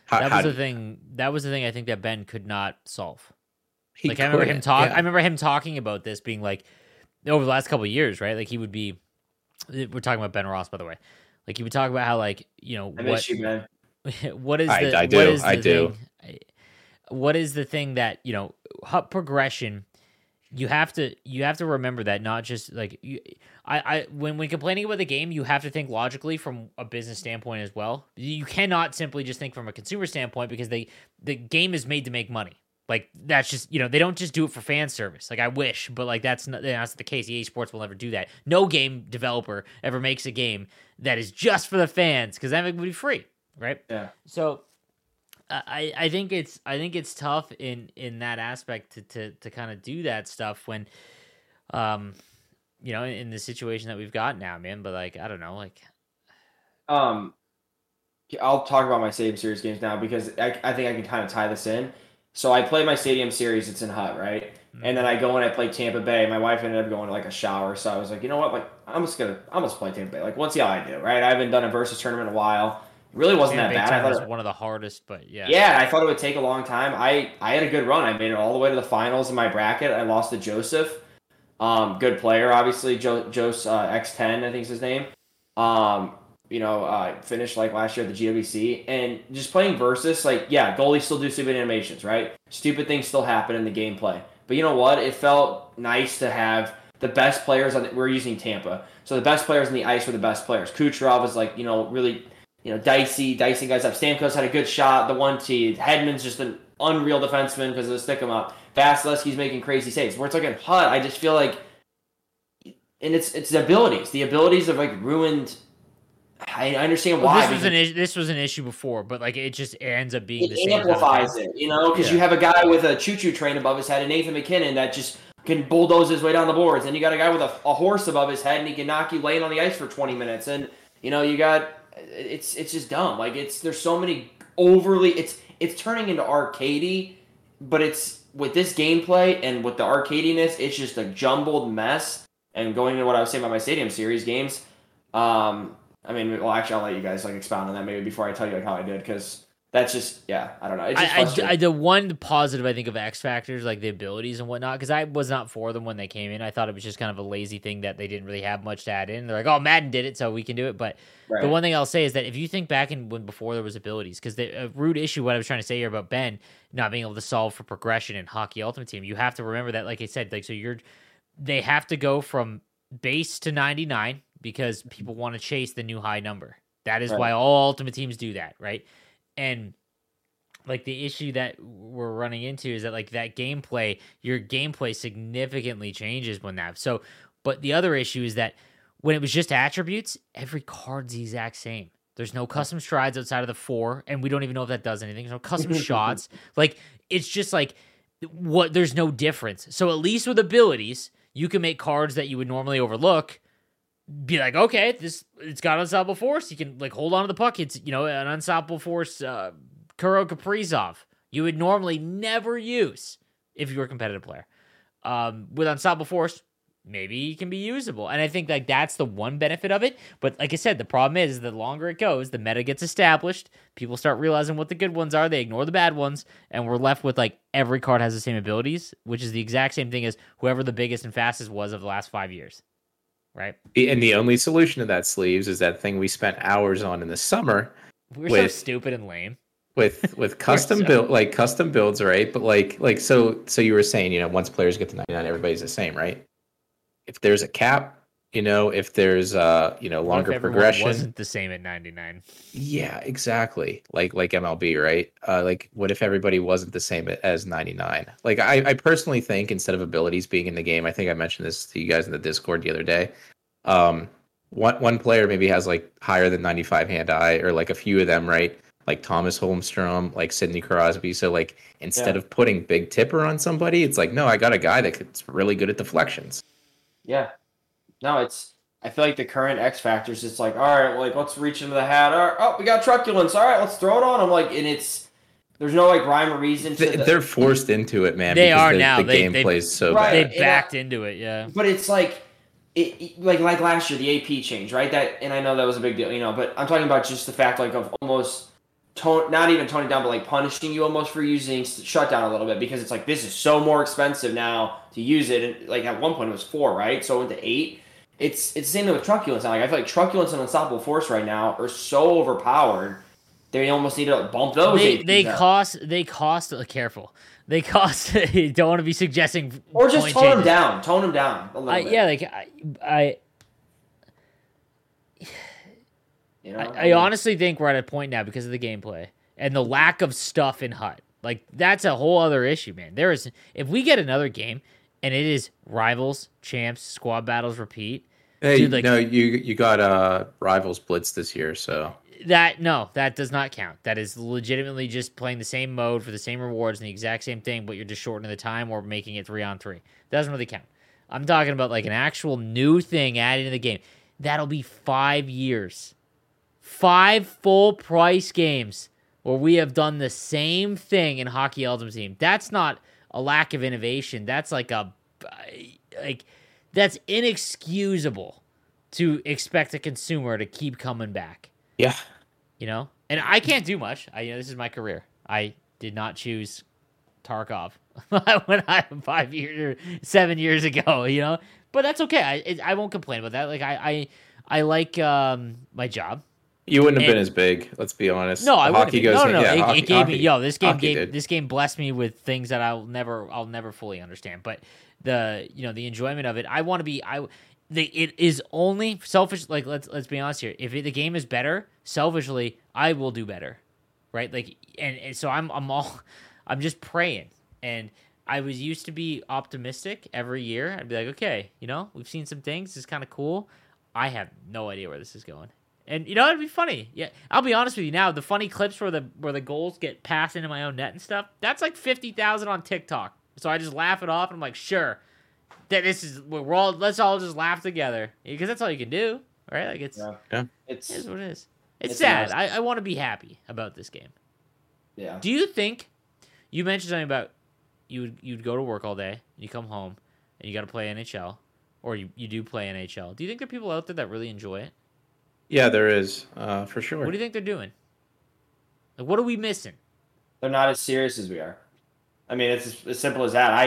Speaker 3: That was the thing. That was the thing I think that Ben could not solve.
Speaker 5: I
Speaker 3: remember him talk. Yeah. I remember him talking about this being like over the last couple of years, right? Like he would be. We're talking about Ben Ross, by the way. Like he would talk about how, like, you know,
Speaker 4: I miss you, man.
Speaker 3: What is the? I do. What is the thing that, you know, progression? You have to remember that, not just like when complaining about the game, you have to think logically from a business standpoint as well. You cannot simply just think from a consumer standpoint, because the game is made to make money. Like that's just, you know, they don't just do it for fan service. Like I wish, but like that's not the case. EA Sports will never do that. No game developer ever makes a game that is just for the fans, because then it would be free, right?
Speaker 4: Yeah.
Speaker 3: So I think it's tough in that aspect to kind of do that stuff when, you know, in the situation that we've got now, man. But like, I don't know, like,
Speaker 4: I'll talk about my Stadium Series games now, because I think I can kind of tie this in. So I play my Stadium Series, it's in Hut, right? Mm-hmm. And then I go and I play Tampa Bay. My wife ended up going to like a shower, so I was like, you know what, like I'm just play Tampa Bay. Like, let's see how I do, right? I haven't done a versus tournament in a while. It really wasn't that bad. I thought it was
Speaker 3: one of the hardest, but yeah.
Speaker 4: Yeah, I thought it would take a long time. I had a good run. I made it all the way to the finals in my bracket. I lost to Joseph. Good player, obviously. Jose X10, I think is his name. Finished like last year at the GWC, and just playing versus, like, yeah, goalies still do stupid animations, right? Stupid things still happen in the gameplay. But you know what? It felt nice to have the best players we're using Tampa. So the best players on the ice were the best players. Kucherov is like, you know, really, you know, dicing guys up. Stamkos had a good shot, the 1T. Hedman's just an unreal defenseman because of the stick him up. Vasilevsky's making crazy saves. Where it's like in Hut, I just feel like, and it's the abilities. The abilities have like ruined. I understand why.
Speaker 3: This was an issue before, but like it just ends up being the same.
Speaker 4: It amplifies it, you know, because you have a guy with a choo-choo train above his head, and Nathan McKinnon, that just can bulldoze his way down the boards, and you got a guy with a horse above his head, and he can knock you laying on the ice for 20 minutes, and you know you got it's just dumb. Like there's so many overly it's turning into arcadey, but it's with this gameplay and with the arcadiness, it's just a jumbled mess. And going into what I was saying about my Stadium Series games, I mean, well, actually, I'll let you guys like expound on that maybe before I tell you like how I did, because that's just, yeah, I don't know. It's just
Speaker 3: the one positive I think of X Factors, like the abilities and whatnot, because I was not for them when they came in. I thought it was just kind of a lazy thing that they didn't really have much to add in. They're like, oh, Madden did it, so we can do it. But The one thing I'll say is that if you think back in when before there was abilities, because the root issue, what I was trying to say here about Ben not being able to solve for progression in Hockey Ultimate Team, you have to remember that, like I said, like they have to go from base to 99 because people want to chase the new high number. That is why all Ultimate Teams do that, right? And like the issue that we're running into is that like that gameplay, your gameplay significantly changes when that. So, but the other issue is that when it was just attributes, every card's the exact same. There's no custom strides outside of the 4, and we don't even know if that does anything. There's no custom shots. Like it's just like there's no difference. So at least with abilities, you can make cards that you would normally overlook be like, okay, it's got unstoppable force. You can like hold on to the puck. It's, you know, an unstoppable force Kuro Kaprizov you would normally never use if you were a competitive player. With unstoppable force, maybe it can be usable. And I think like that's the one benefit of it. But like I said, the problem is the longer it goes, the meta gets established. People start realizing what the good ones are. They ignore the bad ones. And we're left with like every card has the same abilities, which is the exact same thing as whoever the biggest and fastest was of the last 5 years. Right.
Speaker 5: And the only solution to that, Sleeves, is that thing we spent hours on in the summer.
Speaker 3: We're so stupid and lame.
Speaker 5: With custom build, like custom builds, right? But like so you were saying, you know, once players get to 99, everybody's the same, right? If there's a cap, you know, if there's longer progression,
Speaker 3: wasn't the same at 99.
Speaker 5: Yeah, exactly. Like MLB, right? Like what if everybody wasn't the same as 99? Like I personally think instead of abilities being in the game, I think I mentioned this to you guys in the Discord the other day. One player maybe has like higher than 95 hand-eye, or like a few of them, right? Like Thomas Holmstrom, like Sidney Crosby. So like instead of putting big tipper on somebody, it's like, no, I got a guy that's really good at deflections.
Speaker 4: Yeah. No, I feel like the current X Factors, it's like, all right, well, like let's reach into the hat. All right, oh, we got truculence. All right, let's throw it on them. Like, and there's no like rhyme or reason to
Speaker 5: they're forced into it, man.
Speaker 3: They are now.
Speaker 5: The gameplay is so bad.
Speaker 3: They backed into it, yeah.
Speaker 4: But it's like like last year, the AP change, right? That, and I know that was a big deal, you know, but I'm talking about just the fact like of almost not even toning down, but like punishing you almost for using shutdown a little bit, because it's like, this is so more expensive now to use it. And like at one point it was 4, right? So it went to 8. It's the same thing with truculence now. Like, I feel like truculence and unstoppable force right now are so overpowered. They almost need to bump those.
Speaker 3: They cost careful. They cost. You don't want to be suggesting
Speaker 4: or just tone them down a little bit.
Speaker 3: Yeah, like I honestly think we're at a point now, because of the gameplay and the lack of stuff in HUT. Like, that's a whole other issue, man. If we get another game and it is rivals, champs, squad battles, repeat.
Speaker 5: Hey,
Speaker 3: dude, like,
Speaker 5: no, you got rivals blitz this year, so
Speaker 3: that does not count. That is legitimately just playing the same mode for the same rewards and the exact same thing, but you're just shortening the time or making it 3-on-3. Doesn't really count. I'm talking about like an actual new thing added to the game. That'll be 5 years. 5 full price games where we have done the same thing in Hockey Ultimate Team. That's not a lack of innovation. That's that's inexcusable to expect a consumer to keep coming back.
Speaker 5: Yeah.
Speaker 3: You know? And I can't do much. This is my career. I did not choose Tarkov when I 7 years ago, you know? But that's okay. I won't complain about that. Like, I like my job.
Speaker 5: You wouldn't have been as big, let's be honest.
Speaker 3: No, I wouldn't. It gave
Speaker 5: hockey,
Speaker 3: me this game blessed me with things that I'll never fully understand. But the enjoyment of it, I want to be it is only selfish. Like, let's be honest here. If the game is better, selfishly, I will do better, right? Like, and so I'm just praying. And I was used to be optimistic every year. I'd be like, okay, we've seen some things. This is kind of cool. I have no idea where this is going. And it'd be funny. Yeah, I'll be honest with you now. The funny clips where the goals get passed into my own net and stuff. That's like 50,000 on TikTok. So I just laugh it off, and I'm like, sure, that let's all just laugh together, because that's all you can do, right? Like, it's what it is. It's sad. I want to be happy about this game.
Speaker 4: Yeah.
Speaker 3: Do you think you mentioned something about you'd go to work all day and you come home and you got to play NHL, or you do play NHL? Do you think there are people out there that really enjoy it?
Speaker 5: Yeah, there is, for sure.
Speaker 3: What do you think they're doing? Like, what are we missing?
Speaker 4: They're not as serious as we are. I mean, it's as simple as that.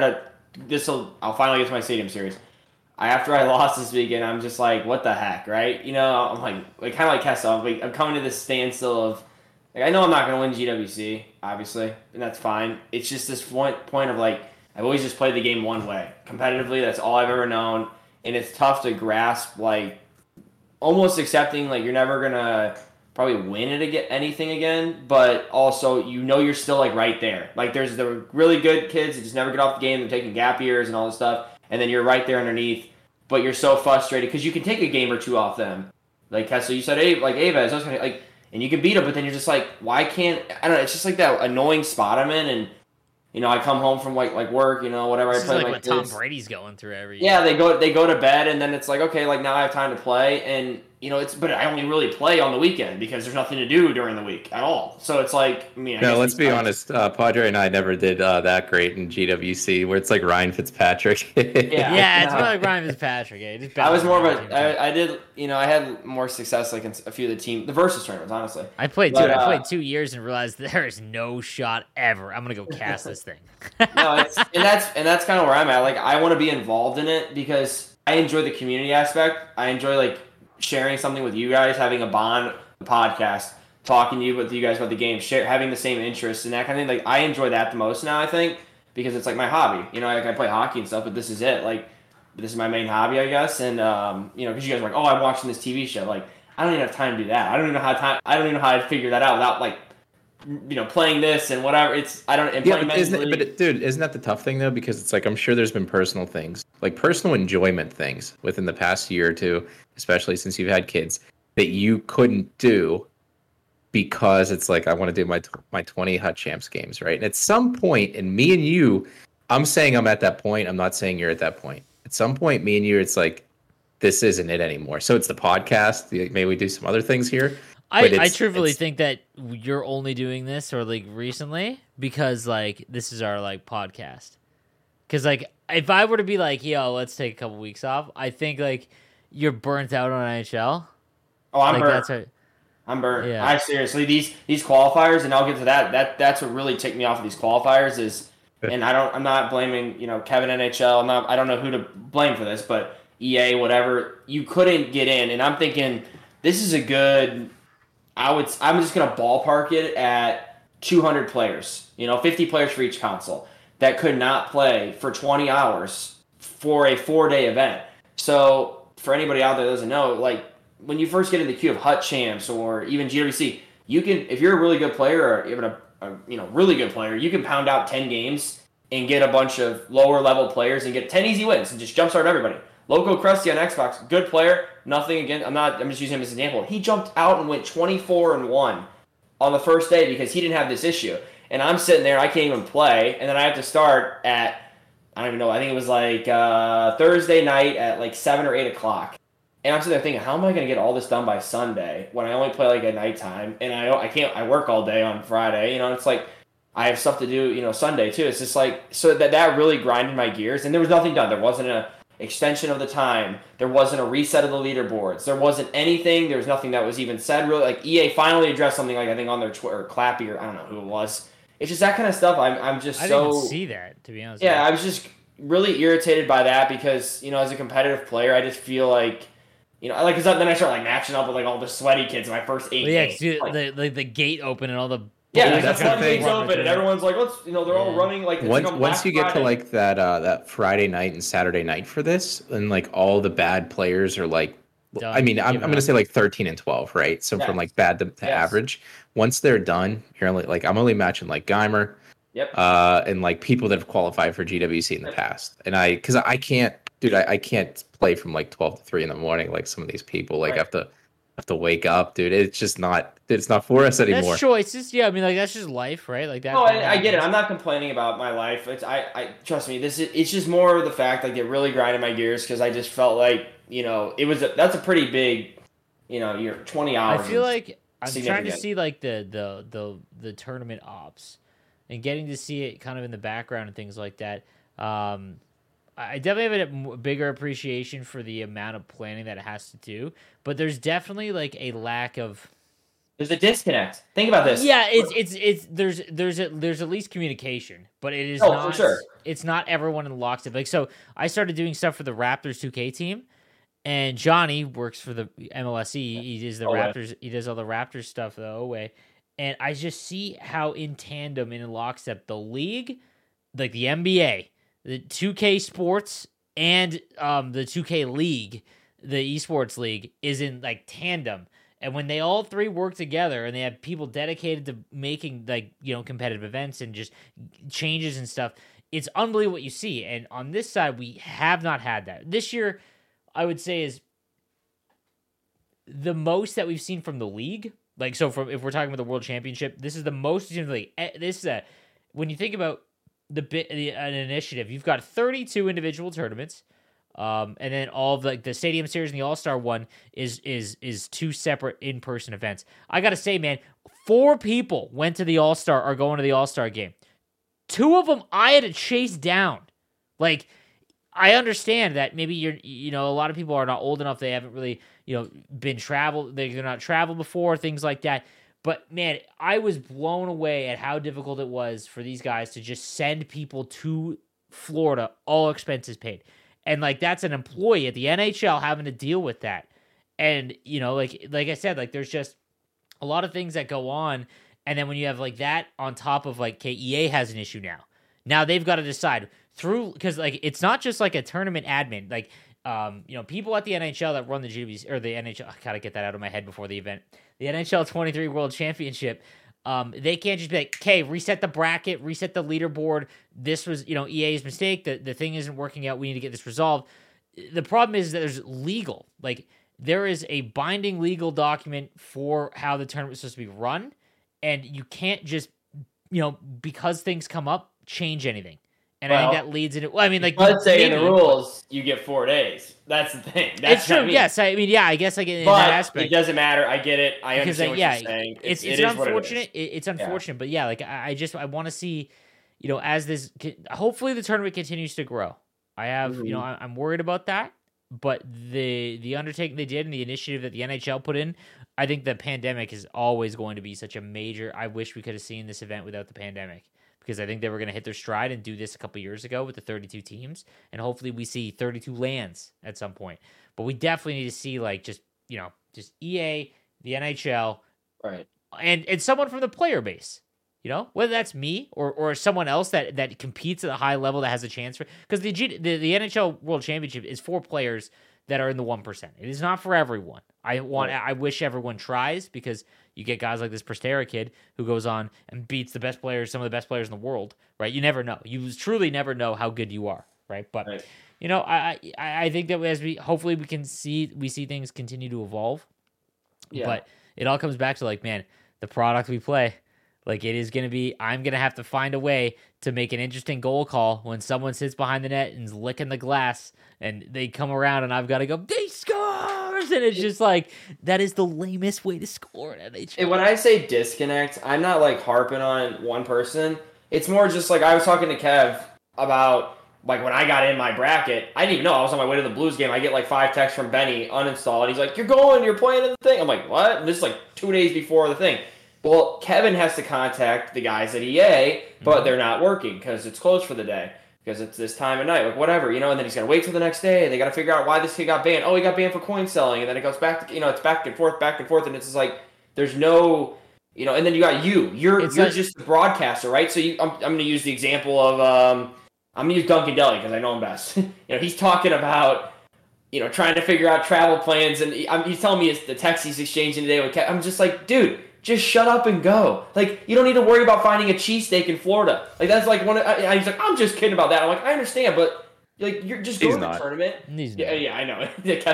Speaker 4: I'll finally get to my Stadium Series. After I lost this weekend, I'm just like, what the heck, right? I'm like kind of like Kessel. I'm coming to this standstill of, like, I know I'm not going to win GWC, obviously, and that's fine. It's just this point of, like, I've always just played the game one way. Competitively, that's all I've ever known, and it's tough to grasp, like, almost accepting, like, you're never going to probably win anything again, but also, you're still, like, right there. Like, there's the really good kids that just never get off the game, they're taking gap years and all this stuff, and then you're right there underneath, but you're so frustrated because you can take a game or two off them. Like, Kessel, you said, hey, like, Ava, so like, and you can beat them, but then you're just like, why can't, I don't know, it's just like that annoying spot I'm in, and, I come home from, like work, whatever.
Speaker 3: This
Speaker 4: I play
Speaker 3: is like what Tom
Speaker 4: kids.
Speaker 3: Brady's going through every year.
Speaker 4: Yeah, they go to bed, and then it's like, okay, like, now I have time to play, and, but I only really play on the weekend because there's nothing to do during the week at all. So it's like,
Speaker 5: let's be honest. Padre and I never did that great in GWC, where it's like Ryan Fitzpatrick.
Speaker 3: Yeah, it's more like Ryan Fitzpatrick. Yeah,
Speaker 4: I was more of I did, I had more success like in a few of the versus tournaments, honestly.
Speaker 3: I played 2 years and realized there is no shot ever. I'm gonna go cast this thing.
Speaker 4: No, and that's kind of where I'm at. Like, I want to be involved in it because I enjoy the community aspect. I enjoy, like, sharing something with you guys, having a bond, a podcast, talking to with you guys about the game, having the same interests and that kind of thing. Like, I enjoy that the most now, I think, because it's like my hobby. Like, I play hockey and stuff, but this is it. Like, this is my main hobby, I guess. And because you guys are like, oh, I'm watching this TV show. Like, I don't even have time to do that. I don't even know how to figure that out without, like, playing this and whatever.
Speaker 5: Dude, isn't that the tough thing though? Because it's like, I'm sure there's been personal things, like personal enjoyment things within the past year or two, especially since you've had kids, that you couldn't do because it's like, I want to do my 20 HUT Champs games, right? And at some point, and me and you, I'm saying I'm at that point. I'm not saying you're at that point. At some point, me and you, it's like, this isn't it anymore. So it's the podcast. Maybe we do some other things here.
Speaker 3: I truthfully think that you're only doing this, or like recently, because like this is our like podcast. Because like if I were to be like, yo, let's take a couple weeks off, I think like you're burnt out on NHL.
Speaker 4: Oh, I'm burnt. I'm burnt.
Speaker 3: Yeah.
Speaker 4: I seriously, these qualifiers, and I'll get to that. That's what really ticked me off of these qualifiers is, and I'm not blaming, Kevin NHL. I don't know who to blame for this, but EA, whatever, you couldn't get in. And I'm thinking this is a good, I'm just going to ballpark it at 200 players, 50 players for each console that could not play for 20 hours for a 4-day event. So for anybody out there that doesn't know, like when you first get in the queue of Hut Champs or even GWC, you can, if you're a really good player or even a really good player, you can pound out 10 games and get a bunch of lower level players and get 10 easy wins and just jumpstart everybody. Loco Krusty on Xbox, good player, nothing again. I'm just using him as an example. He jumped out and went 24-1 on the first day because he didn't have this issue. And I'm sitting there, I can't even play, and then I have to start at, I don't even know, I think it was like Thursday night at like 7 or 8 o'clock. And I'm sitting there thinking, how am I going to get all this done by Sunday when I only play like at nighttime? And I work all day on Friday. It's like I have stuff to do, Sunday too. It's just like, so that really grinded my gears. And there was nothing done. There wasn't a extension of the time. There wasn't a reset of the leaderboards. There wasn't anything. There was nothing that was even said really. Like EA finally addressed something like I think on their Twitter, or Clappy, or I don't know who it was. It's just that kind of stuff. I
Speaker 3: didn't see that, to be honest.
Speaker 4: Yeah, I was just really irritated by that because, as a competitive player, I just feel like, then I start like matching up with like all the sweaty kids in my first 8 games.
Speaker 3: Yeah, the gate open and all the
Speaker 4: that's the gates open and everyone's like, let's, they're all running like
Speaker 5: once you get to like that Friday night and Saturday night for this, and like all the bad players are like, done. I mean, I'm gonna say like 13 and 12, right? So from like bad to average. Once they're done, you're only like, I'm only matching like Geimer, and like people that have qualified for GWC in the past, and I can't, dude, I can't play from like 12 to 3 in the morning like some of these people. Like have to wake up, dude. It's just not. It's not for us anymore.
Speaker 3: That's choices. Yeah, I mean, like that's just life, right? Like that.
Speaker 4: Oh, I get it. I'm not complaining about my life. I trust me. It's just more of the fact like it really grinded my gears because I just felt like that's a pretty big, you're 20 hours.
Speaker 3: I feel like I'm trying to see like the tournament ops and getting to see it kind of in the background and things like that. I definitely have a bigger appreciation for the amount of planning that it has to do, but there's definitely like a lack of.
Speaker 4: There's a disconnect. Think about this.
Speaker 3: Yeah, there's at least communication, but it is not. For sure. It's not everyone in lockstep. Like so, I started doing stuff for the Raptors 2K team, and Johnny works for the MLSE. He does the Raptors. He does all the Raptors stuff the Oway, and I just see how in tandem and in lockstep the league, like the NBA. The 2K Sports and the 2K League, the esports league, is in like tandem. And when they all three work together and they have people dedicated to making like, competitive events and just changes and stuff, it's unbelievable what you see. And on this side, we have not had that. This year, I would say is the most that we've seen from the league. Like, so if we're talking about the World Championship, this is the most we've seen from the league. This is when you think about an initiative, you've got 32 individual tournaments, and then all of the Stadium Series and the All-Star one is 2 separate in-person events. I gotta say, man, 4 people went to the All-Star or going to the All-Star game. 2 of them I had to chase down. Like, I understand that maybe a lot of people are not old enough, they haven't really been traveled, they're not traveled before, things like that. But, man, I was blown away at how difficult it was for these guys to just send people to Florida, all expenses paid. And, like, that's an employee at the NHL having to deal with that. And, like I said, like, there's just a lot of things that go on. And then when you have, like, that on top of, like, KEA has an issue now. Now they've got to decide because, like, it's not just, like, a tournament admin. Like, people at the NHL that run the GWC, or the NHL, I gotta get that out of my head before the event. The NHL 23 World Championship, they can't just be like, okay, reset the bracket, reset the leaderboard. This was, EA's mistake. The thing isn't working out. We need to get this resolved. The problem is that there's legal. Like, there is a binding legal document for how the tournament is supposed to be run, and you can't just, because things come up, change anything. And I think that leads into. Well, I mean, like,
Speaker 4: let's say in the rules you get 4 days. That's the thing. That's
Speaker 3: it's true. Yes, I mean, I guess like in that aspect,
Speaker 4: it doesn't matter. I get it. I understand what you're saying.
Speaker 3: It's unfortunate. It's unfortunate, but like I want to see, as this. Hopefully, the tournament continues to grow. I have, I'm worried about that. But the undertaking they did and the initiative that the NHL put in, I think the pandemic is always going to be such a major. I wish we could have seen this event without the pandemic, because I think they were going to hit their stride and do this a couple years ago with the 32 teams, and hopefully we see 32 lands at some point. But we definitely need to see like just EA, the NHL,
Speaker 4: Right.
Speaker 3: and someone from the player base. Whether that's me or someone else that competes at a high level that has a chance for, because the NHL World Championship is for players that are in the 1%. It is not for everyone. I wish everyone tries, because you get guys like this Prestera kid who goes on and beats some of the best players in the world, right? You never know. You truly never know how good you are, right? But
Speaker 4: Right.
Speaker 3: I think that as hopefully we see things continue to evolve.
Speaker 4: Yeah.
Speaker 3: But it all comes back to like, man, the product we play. Like, it is going to be, I'm going to have to find a way to make an interesting goal call when someone sits behind the net and is licking the glass and they come around and I've got to go, they scores! And it's just like, that is the lamest way to score in NHL.
Speaker 4: And when I say disconnect, I'm not like harping on one person. It's more just like I was talking to Kev about like when I got in my bracket, I didn't even know I was on my way to the Blues game. I get like 5 texts from Benny, uninstall, and he's like, you're playing in the thing. I'm like, what? And this is like 2 days before the thing. Well, Kevin has to contact the guys at EA, but they're not working because it's closed for the day, because it's this time of night, like whatever, and then he's got to wait till the next day. They got to figure out why this kid got banned. Oh, he got banned for coin selling, and then it goes back to, it's back and forth, and it's just like, there's no, and then you got you're just the broadcaster, right? So I'm going to use the example of, I'm going to use Duncan Deli because I know him best. He's talking about, trying to figure out travel plans, and he's telling me it's the text he's exchanging today with Kevin. I'm just like, dude, just shut up and go. Like, you don't need to worry about finding a cheesesteak in Florida. Like, that's like he's like, I'm just kidding about that. I'm like, I understand, but like, you're just going to the tournament. Yeah, I know.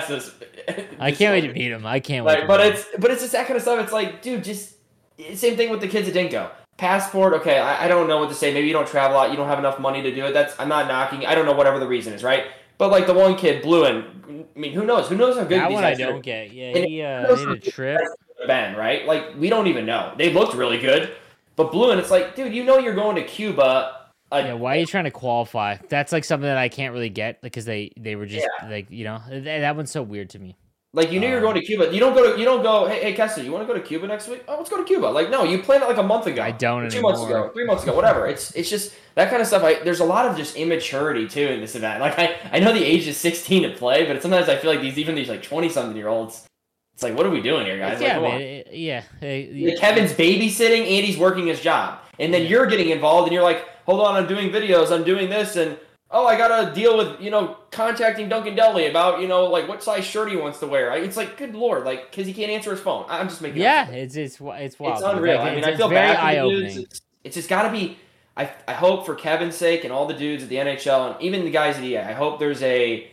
Speaker 3: I can't wait to beat him. I can't wait.
Speaker 4: But it's just that kind of stuff. It's like, dude, just same thing with the kids that didn't go. Passport, okay, I don't know what to say. Maybe you don't travel out. You don't have enough money to do it. I'm not knocking. I don't know, whatever the reason is, right? But like the one kid blew in. I mean, who knows? Who knows how good
Speaker 3: that
Speaker 4: these
Speaker 3: one
Speaker 4: guys
Speaker 3: I
Speaker 4: are?
Speaker 3: don't get. Yeah, he made a trip.
Speaker 4: Ben, right? Like, we don't even know. They looked really good, but blew in. It's like, dude, you're going to Cuba.
Speaker 3: Why are you trying to qualify? That's like something that I can't really get, because they were just like, that one's so weird to me.
Speaker 4: Like, you're going to Cuba. You don't go, hey, Kessler, you want to go to Cuba next week? Oh, let's go to Cuba. Like, no, you planned it like a month ago.
Speaker 3: I don't
Speaker 4: 2
Speaker 3: anymore.
Speaker 4: months ago, 3 months ago, whatever. It's just that kind of stuff. There's a lot of just immaturity, too, in this event. Like, I know the age is 16 to play, but sometimes I feel like these like 20-something-year-olds, it's like, what are we doing here, guys?
Speaker 3: Yeah,
Speaker 4: like,
Speaker 3: man.
Speaker 4: Kevin's babysitting, Andy's working his job. And then you're getting involved, and you're like, hold on, I'm doing videos, I'm doing this, and oh, I gotta deal with, contacting Duncan Deli about, like what size shirt he wants to wear. It's like, good lord, like, because he can't answer his phone. I'm just making
Speaker 3: it's wild.
Speaker 4: It's unreal.
Speaker 3: Like,
Speaker 4: I feel
Speaker 3: very
Speaker 4: bad for the
Speaker 3: eye-opening.
Speaker 4: dudes. It's just gotta be. I hope for Kevin's sake and all the dudes at the NHL and even the guys at EA. I hope there's a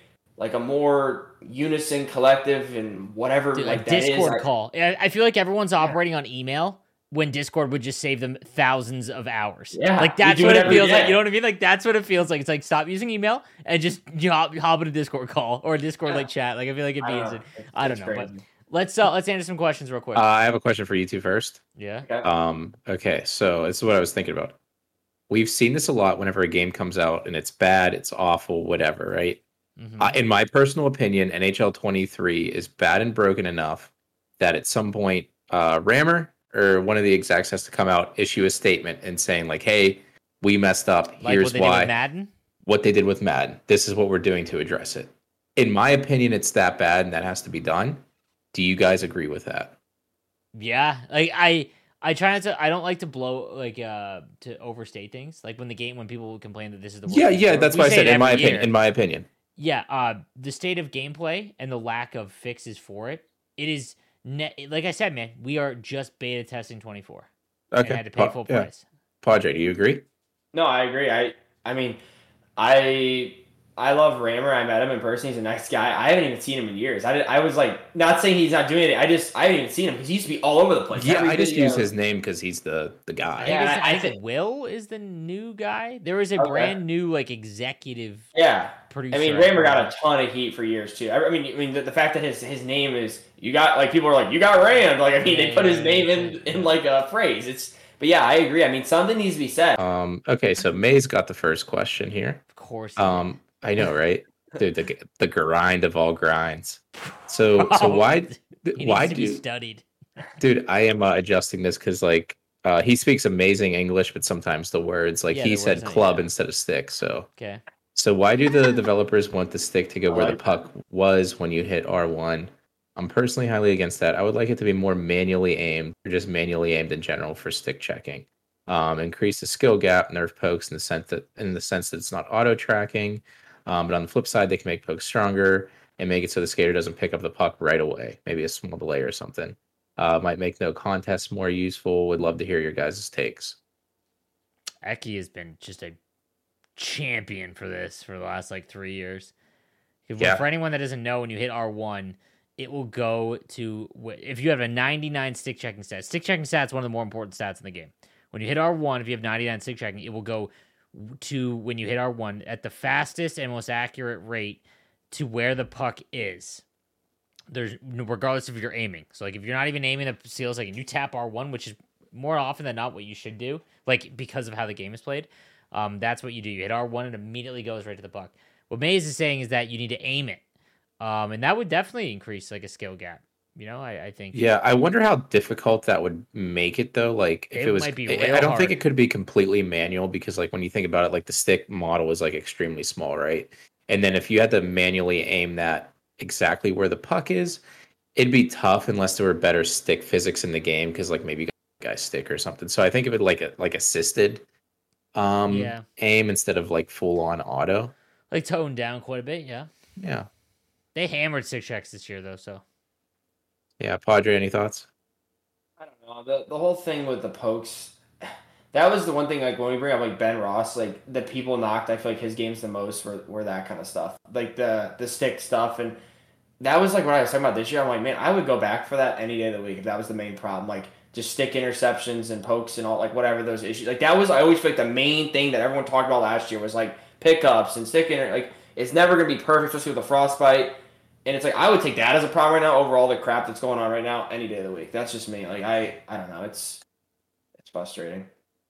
Speaker 4: more unison collective and whatever.
Speaker 3: Dude,
Speaker 4: like
Speaker 3: a
Speaker 4: that
Speaker 3: Discord
Speaker 4: is.
Speaker 3: call. I feel like everyone's operating on email, when Discord would just save them thousands of hours.
Speaker 4: Yeah,
Speaker 3: like that's what it feels
Speaker 4: day.
Speaker 3: like. You know what I mean? Like that's what it feels like. It's like, stop using email and just hop in a Discord call or a Discord like chat. Like I feel like it means it. I don't know, but let's answer some questions real quick.
Speaker 5: I have a question for you two first.
Speaker 3: Yeah.
Speaker 5: Okay, so this is what I was thinking about. We've seen this a lot whenever a game comes out and it's bad, it's awful, whatever, right?
Speaker 3: Mm-hmm.
Speaker 5: In my personal opinion, NHL 23 is bad and broken enough that at some point, Rammer or one of the execs has to come out, issue a statement and saying like, hey, we messed up.
Speaker 3: Like
Speaker 5: Here's
Speaker 3: what they
Speaker 5: why.
Speaker 3: did with Madden?
Speaker 5: What they did with Madden. This is what we're doing to address it. In my opinion, it's that bad and that has to be done. Do you guys agree with that?
Speaker 3: Yeah. Like I try not to. I don't like to blow to overstate things. Like when people complain that this is the worst.
Speaker 5: Yeah. That's why I said in my opinion. In my opinion.
Speaker 3: Yeah. The state of gameplay and the lack of fixes for it. It is like I said, man. We are just beta testing 24.
Speaker 5: Okay.
Speaker 3: And had to pay full price.
Speaker 5: Padre, do you agree?
Speaker 4: No, I agree. I mean, I love Rammer. I met him in person. He's a nice guy. I haven't even seen him in years. I was like, not saying he's not doing it. I haven't even seen him because he used to be all over the place.
Speaker 5: Yeah, I just use his name because he's the guy.
Speaker 3: I think Will is the new guy. There is a brand new executive.
Speaker 4: Yeah.
Speaker 3: Producer.
Speaker 4: I mean, Rammer got a ton of heat for years too. I mean, the fact that his name is people are like, you got rammed. Like, I mean, they put his name in like a phrase. But yeah, I agree. I mean, something needs to be said.
Speaker 5: Okay, so May's got the first question here.
Speaker 3: Of course.
Speaker 5: I know, right? Dude, the grind of all grinds. So why
Speaker 3: needs to be studied?
Speaker 5: Dude, I am adjusting this because like he speaks amazing English, but sometimes the words like he said club instead of stick. So
Speaker 3: okay.
Speaker 5: So why do the developers want the stick to go where the puck was when you hit R1? I'm personally highly against that. I would like it to be more manually aimed, or just manually aimed in general for stick checking. Increase the skill gap, nerf pokes in the sense that it's not auto tracking. But on the flip side, they can make pokes stronger and make it so the skater doesn't pick up the puck right away. Maybe a small delay or something. Might make no contest more useful. Would love to hear your guys' takes.
Speaker 3: Eki has been just a champion for this for the last like 3 years. For anyone that doesn't know, when you hit R1, it will go to, if you have a 99 stick checking stat. Stick checking stat is one of the more important stats in the game. When you hit R1, if you have 99 stick checking, it will go to, when you hit R1, at the fastest and most accurate rate to where the puck is. There's regardless if you're aiming. So like if you're not even aiming the seals, like, and you tap R1, which is more often than not what you should do, like because of how the game is played. That's what you do. You hit R1 and immediately goes right to the puck. What Maze is saying is that you need to aim it. And that would definitely increase like a skill gap. You know, I think.
Speaker 5: Yeah, I wonder how difficult that would make it though. Like if it was,
Speaker 3: might be
Speaker 5: I don't think it could be completely manual because like when you think about it, like the stick model is like extremely small, right? And then if you had to manually aim that exactly where the puck is, it'd be tough unless there were better stick physics in the game because like maybe you got a guy's stick or something. So I think of it like assisted aim instead of like full on auto.
Speaker 3: Like toned down quite a bit, yeah.
Speaker 5: Yeah.
Speaker 3: They hammered stick checks this year though, so.
Speaker 5: Yeah, Padre, any thoughts?
Speaker 4: I don't know. The whole thing with the pokes, that was the one thing, like, when we bring up, like, Ben Ross, like, the people knocked, I feel like his games the most were that kind of stuff. Like, the stick stuff, and that was, like, what I was talking about this year. I'm like, man, I would go back for that any day of the week if that was the main problem. Like, just stick interceptions and pokes and all, like, whatever those issues. Like, that was, I always feel like the main thing that everyone talked about last year was, like, pickups and like, it's never going to be perfect, especially with the frostbite. And it's like, I would take that as a problem right now over all the crap that's going on right now any day of the week. That's just me. Like, I don't know. It's frustrating.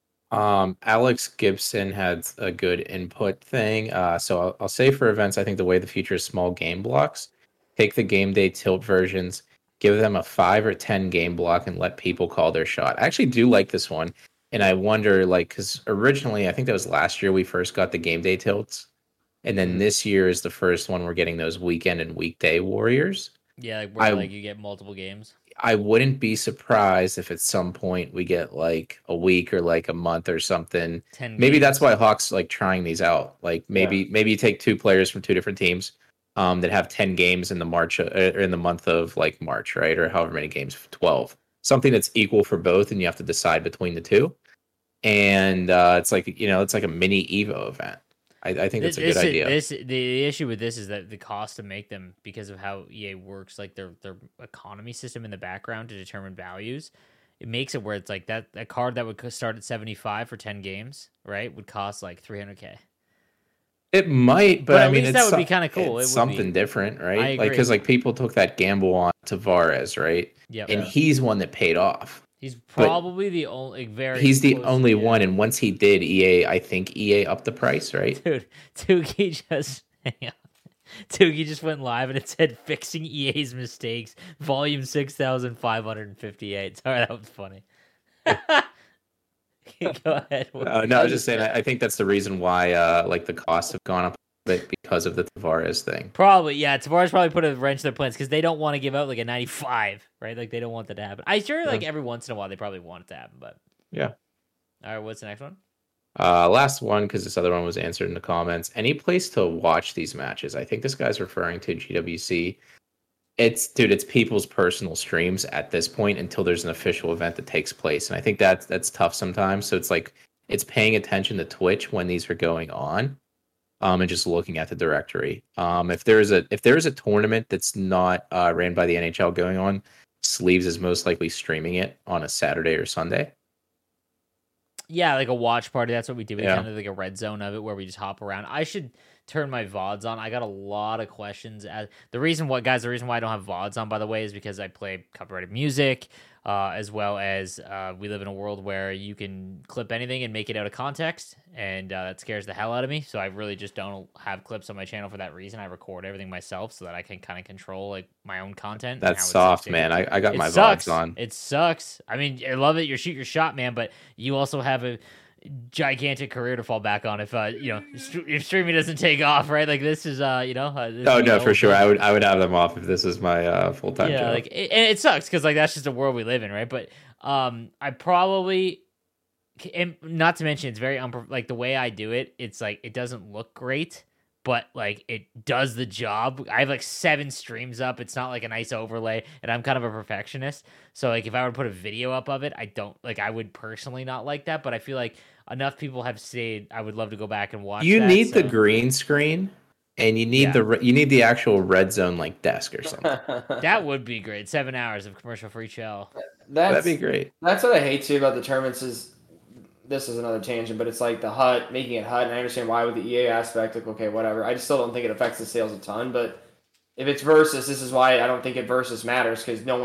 Speaker 5: Alex Gibson had a good input thing. So I'll say for events, I think the way the future is small game blocks. Take the game day tilt versions, give them a 5 or 10 game block and let people call their shot. I actually do like this one. And I wonder, like, because originally, I think that was last year we first got the game day tilts. And then this year is the first one we're getting those weekend and weekday warriors.
Speaker 3: Yeah, like where like you get multiple games.
Speaker 5: I wouldn't be surprised if at some point we get like a week or like a month or something.
Speaker 3: 10
Speaker 5: maybe
Speaker 3: games.
Speaker 5: That's why Hawks like trying these out. Like maybe you take 2 players from 2 different teams that have 10 games in the month of like March, right? Or however many games, 12. Something that's equal for both, and you have to decide between the 2. And it's like, it's like a mini Evo event. I think that's a good idea.
Speaker 3: The issue with this is that the cost to make them, because of how EA works, like their economy system in the background to determine values, it makes it where it's like that a card that would start at 75 for 10 games, right, would cost like $300K.
Speaker 5: It might, but I mean,
Speaker 3: that would be kind of cool.
Speaker 5: It's something different, right?
Speaker 3: I agree.
Speaker 5: Like because like people took that gamble on Tavares, right?
Speaker 3: Yeah,
Speaker 5: and he's one that paid off.
Speaker 3: He's probably the only
Speaker 5: He's the only one, and once he did, I think EA upped the price, right?
Speaker 3: Dude, Tukey just went live and it said fixing EA's mistakes, volume 6558. Sorry, that was funny. Go ahead.
Speaker 5: No, I was just saying. I think that's the reason why like the costs have gone up a bit because of the Tavares thing.
Speaker 3: Probably, yeah. Tavares probably put a wrench in their plans because they don't want to give out like a 95, right? Like they don't want that to happen. Like every once in a while they probably want it to happen, but
Speaker 5: yeah.
Speaker 3: All right, what's the next one?
Speaker 5: Last one, because this other one was answered in the comments. Any place to watch these matches? I think this guy's referring to GWC. It's people's personal streams at this point until there's an official event that takes place, and I think that's tough sometimes. So it's like it's paying attention to Twitch when these are going on, and just looking at the directory. If there is a tournament that's not ran by the NHL going on, Sleeves is most likely streaming it on a Saturday or Sunday.
Speaker 3: Yeah, like a watch party. That's what we do. We kind of like a red zone of it where we just hop around. I should turn my VODs on. I got a lot of questions. The reason why I don't have VODs on, by the way, is because I play copyrighted music. as well as we live in a world where you can clip anything and make it out of context, and that scares the hell out of me. So I really just don't have clips on my channel for that reason. I record everything myself so that I can kind of control like my own content.
Speaker 5: That's soft, man. I got my vlogs on.
Speaker 3: It sucks. I mean, I love it. You shoot your shot, man, but you also have a gigantic career to fall back on if if streaming doesn't take off, right? Like this is
Speaker 5: no, for sure. I would have them off if this is my full-time job.
Speaker 3: Like and it sucks because like that's just the world we live in, right? But I probably, and not to mention it's very like the way I do it, it's like it doesn't look great, but like it does the job. I have like 7 streams up. It's not like a nice overlay, and I'm kind of a perfectionist. So like if I were to put a video up of it, I would personally not like that, but I feel like enough people have said I would love to go back and watch.
Speaker 5: You need the green screen, and you need the actual red zone like desk or something.
Speaker 3: That would be great. 7 hours of commercial-free shell.
Speaker 5: That'd be great.
Speaker 4: That's what I hate too about the tournaments is. This is another tangent, but it's like the HUT, making it HUT, and I understand why with the EA aspect, like, okay, whatever. I just still don't think it affects the sales a ton, but if it's Versus, this is why I don't think it Versus matters, because no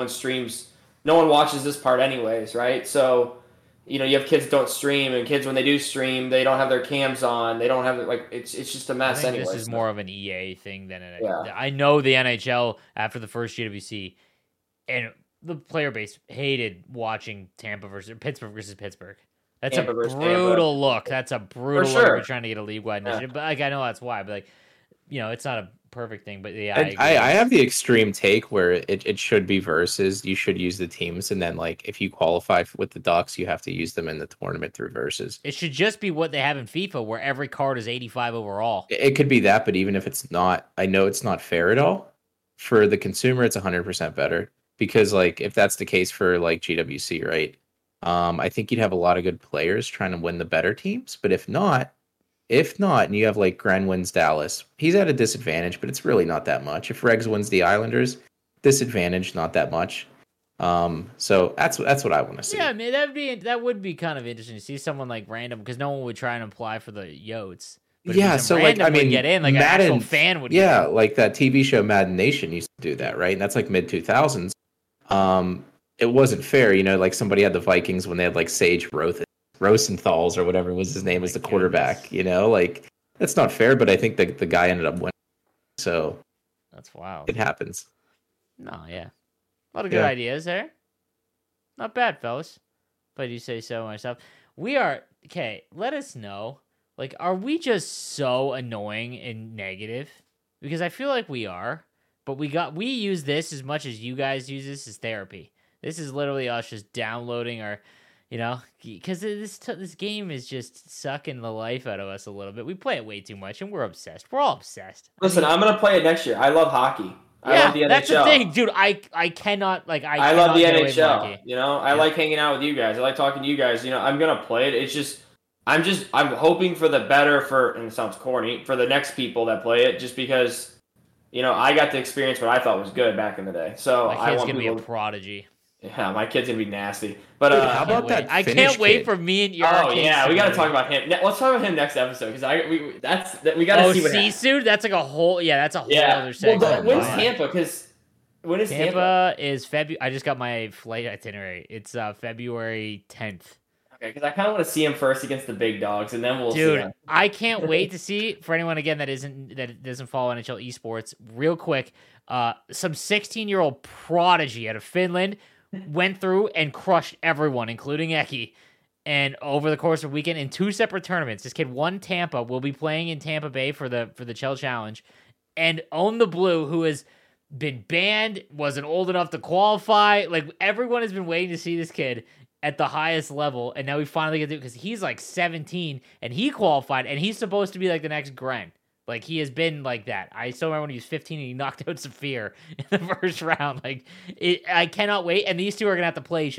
Speaker 4: one watches this part anyways, right? So, you have kids that don't stream, and kids, when they do stream, they don't have their cams on, they don't have, like, it's just a mess anyway.
Speaker 3: This is more of an EA thing than I know the NHL, after the first GWC, and the player base hated watching Pittsburgh versus Pittsburgh. That's a brutal look. That's a brutal look. We're trying to get a league-wide initiative, but like I know that's why. But like, it's not a perfect thing. But yeah,
Speaker 5: I have the extreme take where it should be Versus. You should use the teams, and then like if you qualify with the Ducks, you have to use them in the tournament through Versus.
Speaker 3: It should just be what they have in FIFA, where every card is 85 overall.
Speaker 5: It could be that, but even if it's not, I know it's not fair at all. For the consumer, it's 100% better because like if that's the case for like GWC, right? I think you'd have a lot of good players trying to win the better teams, but if not, and you have like Gren wins Dallas, he's at a disadvantage, but it's really not that much. If Regs wins the Islanders, disadvantage, not that much. So that's what I want to see.
Speaker 3: Yeah, I mean that would be kind of interesting to see someone like random, because no one would try and apply for the Yotes. But
Speaker 5: yeah, so like I mean,
Speaker 3: get in, like Madden, an actual fan would.
Speaker 5: Yeah,
Speaker 3: get in.
Speaker 5: Like that TV show Madden Nation used to do that, right? And that's like mid 2000s. It wasn't fair, like somebody had the Vikings when they had like Sage Rosenthals or whatever was his name as the quarterback, like that's not fair, but I think the guy ended up winning. So
Speaker 3: that's wild.
Speaker 5: It happens.
Speaker 3: No, yeah. A lot of good ideas there. Not bad, fellas. But you say so myself. We are okay, let us know. Like, are we just so annoying and negative? Because I feel like we are, but we use this as much as you guys use this as therapy. This is literally us just downloading our, because this game is just sucking the life out of us a little bit. We play it way too much, and we're obsessed. We're all obsessed.
Speaker 4: Listen, I'm gonna play it next year. I love hockey. I love the NHL.
Speaker 3: That's the thing, dude. I cannot like I
Speaker 4: love the NHL. I like hanging out with you guys. I like talking to you guys. I'm gonna play it. It's just I'm hoping for the better and it sounds corny, for the next people that play it, just because I got to experience what I thought was good back in the day. So
Speaker 3: my kid's gonna be a prodigy.
Speaker 4: Yeah, my kid's gonna be nasty. But
Speaker 5: dude, how about that?
Speaker 3: I can't wait for me and your.
Speaker 4: Oh yeah, we got to talk about him. Let's talk about him next episode because we got to see what happens.
Speaker 3: Sisu, that's like a whole that's a whole other segment.
Speaker 4: Well, when's Tampa? Because when is Tampa?
Speaker 3: Tampa is February. I just got my flight itinerary. It's February 10th.
Speaker 4: Okay, because I kind of want to see him first against the big dogs, and then we'll see.
Speaker 3: Dude, I can't wait to see, for anyone again that doesn't follow NHL esports. Real quick, some 16-year-old prodigy out of Finland went through and crushed everyone, including Eki. And over the course of a weekend in 2 separate tournaments, this kid won Tampa. Will be playing in Tampa Bay for the Chell Challenge, and Own the Blue, who has been banned, wasn't old enough to qualify. Like, everyone has been waiting to see this kid at the highest level, and now we finally get to, because he's like 17 and he qualified, and he's supposed to be like the next Gren. Like, he has been like that. I still remember when he was 15 and he knocked out Saphir in the first round. Like, I cannot wait, and these two are gonna have to play each other.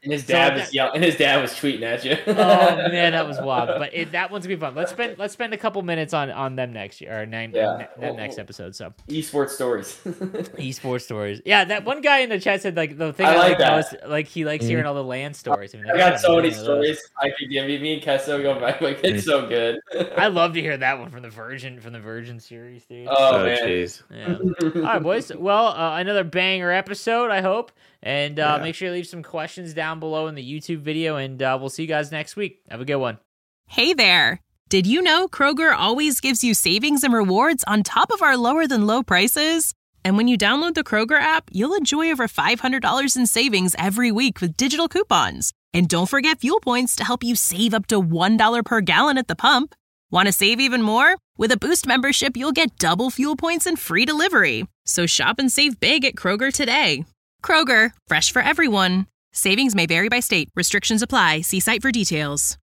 Speaker 4: And his dad was yelling, and his dad was tweeting at you.
Speaker 3: Oh man, that was wild. But that one's gonna be fun. Let's spend a couple minutes on them next year or next episode. So
Speaker 4: esports stories.
Speaker 3: Esports stories. Yeah, that one guy in the chat said like the thing
Speaker 4: I
Speaker 3: like
Speaker 4: that.
Speaker 3: most, like he likes hearing all the LAN stories. I mean,
Speaker 4: I got so many stories I could give you. Me and Kesso go back. Like it's so good.
Speaker 3: I love to hear that one from the Virgin series, dude.
Speaker 4: Oh man.
Speaker 5: Jeez.
Speaker 3: Yeah. All right, boys. Well, another banger episode, I hope. And make sure you leave some questions down below in the YouTube video, and we'll see you guys next week. Have a good one.
Speaker 2: Hey there! Did you know Kroger always gives you savings and rewards on top of our lower-than-low prices? And when you download the Kroger app, you'll enjoy over $500 in savings every week with digital coupons. And don't forget fuel points to help you save up to $1 per gallon at the pump. Want to save even more? With a Boost membership, you'll get double fuel points and free delivery. So shop and save big at Kroger today. Kroger, fresh for everyone. Savings may vary by state. Restrictions apply. See site for details.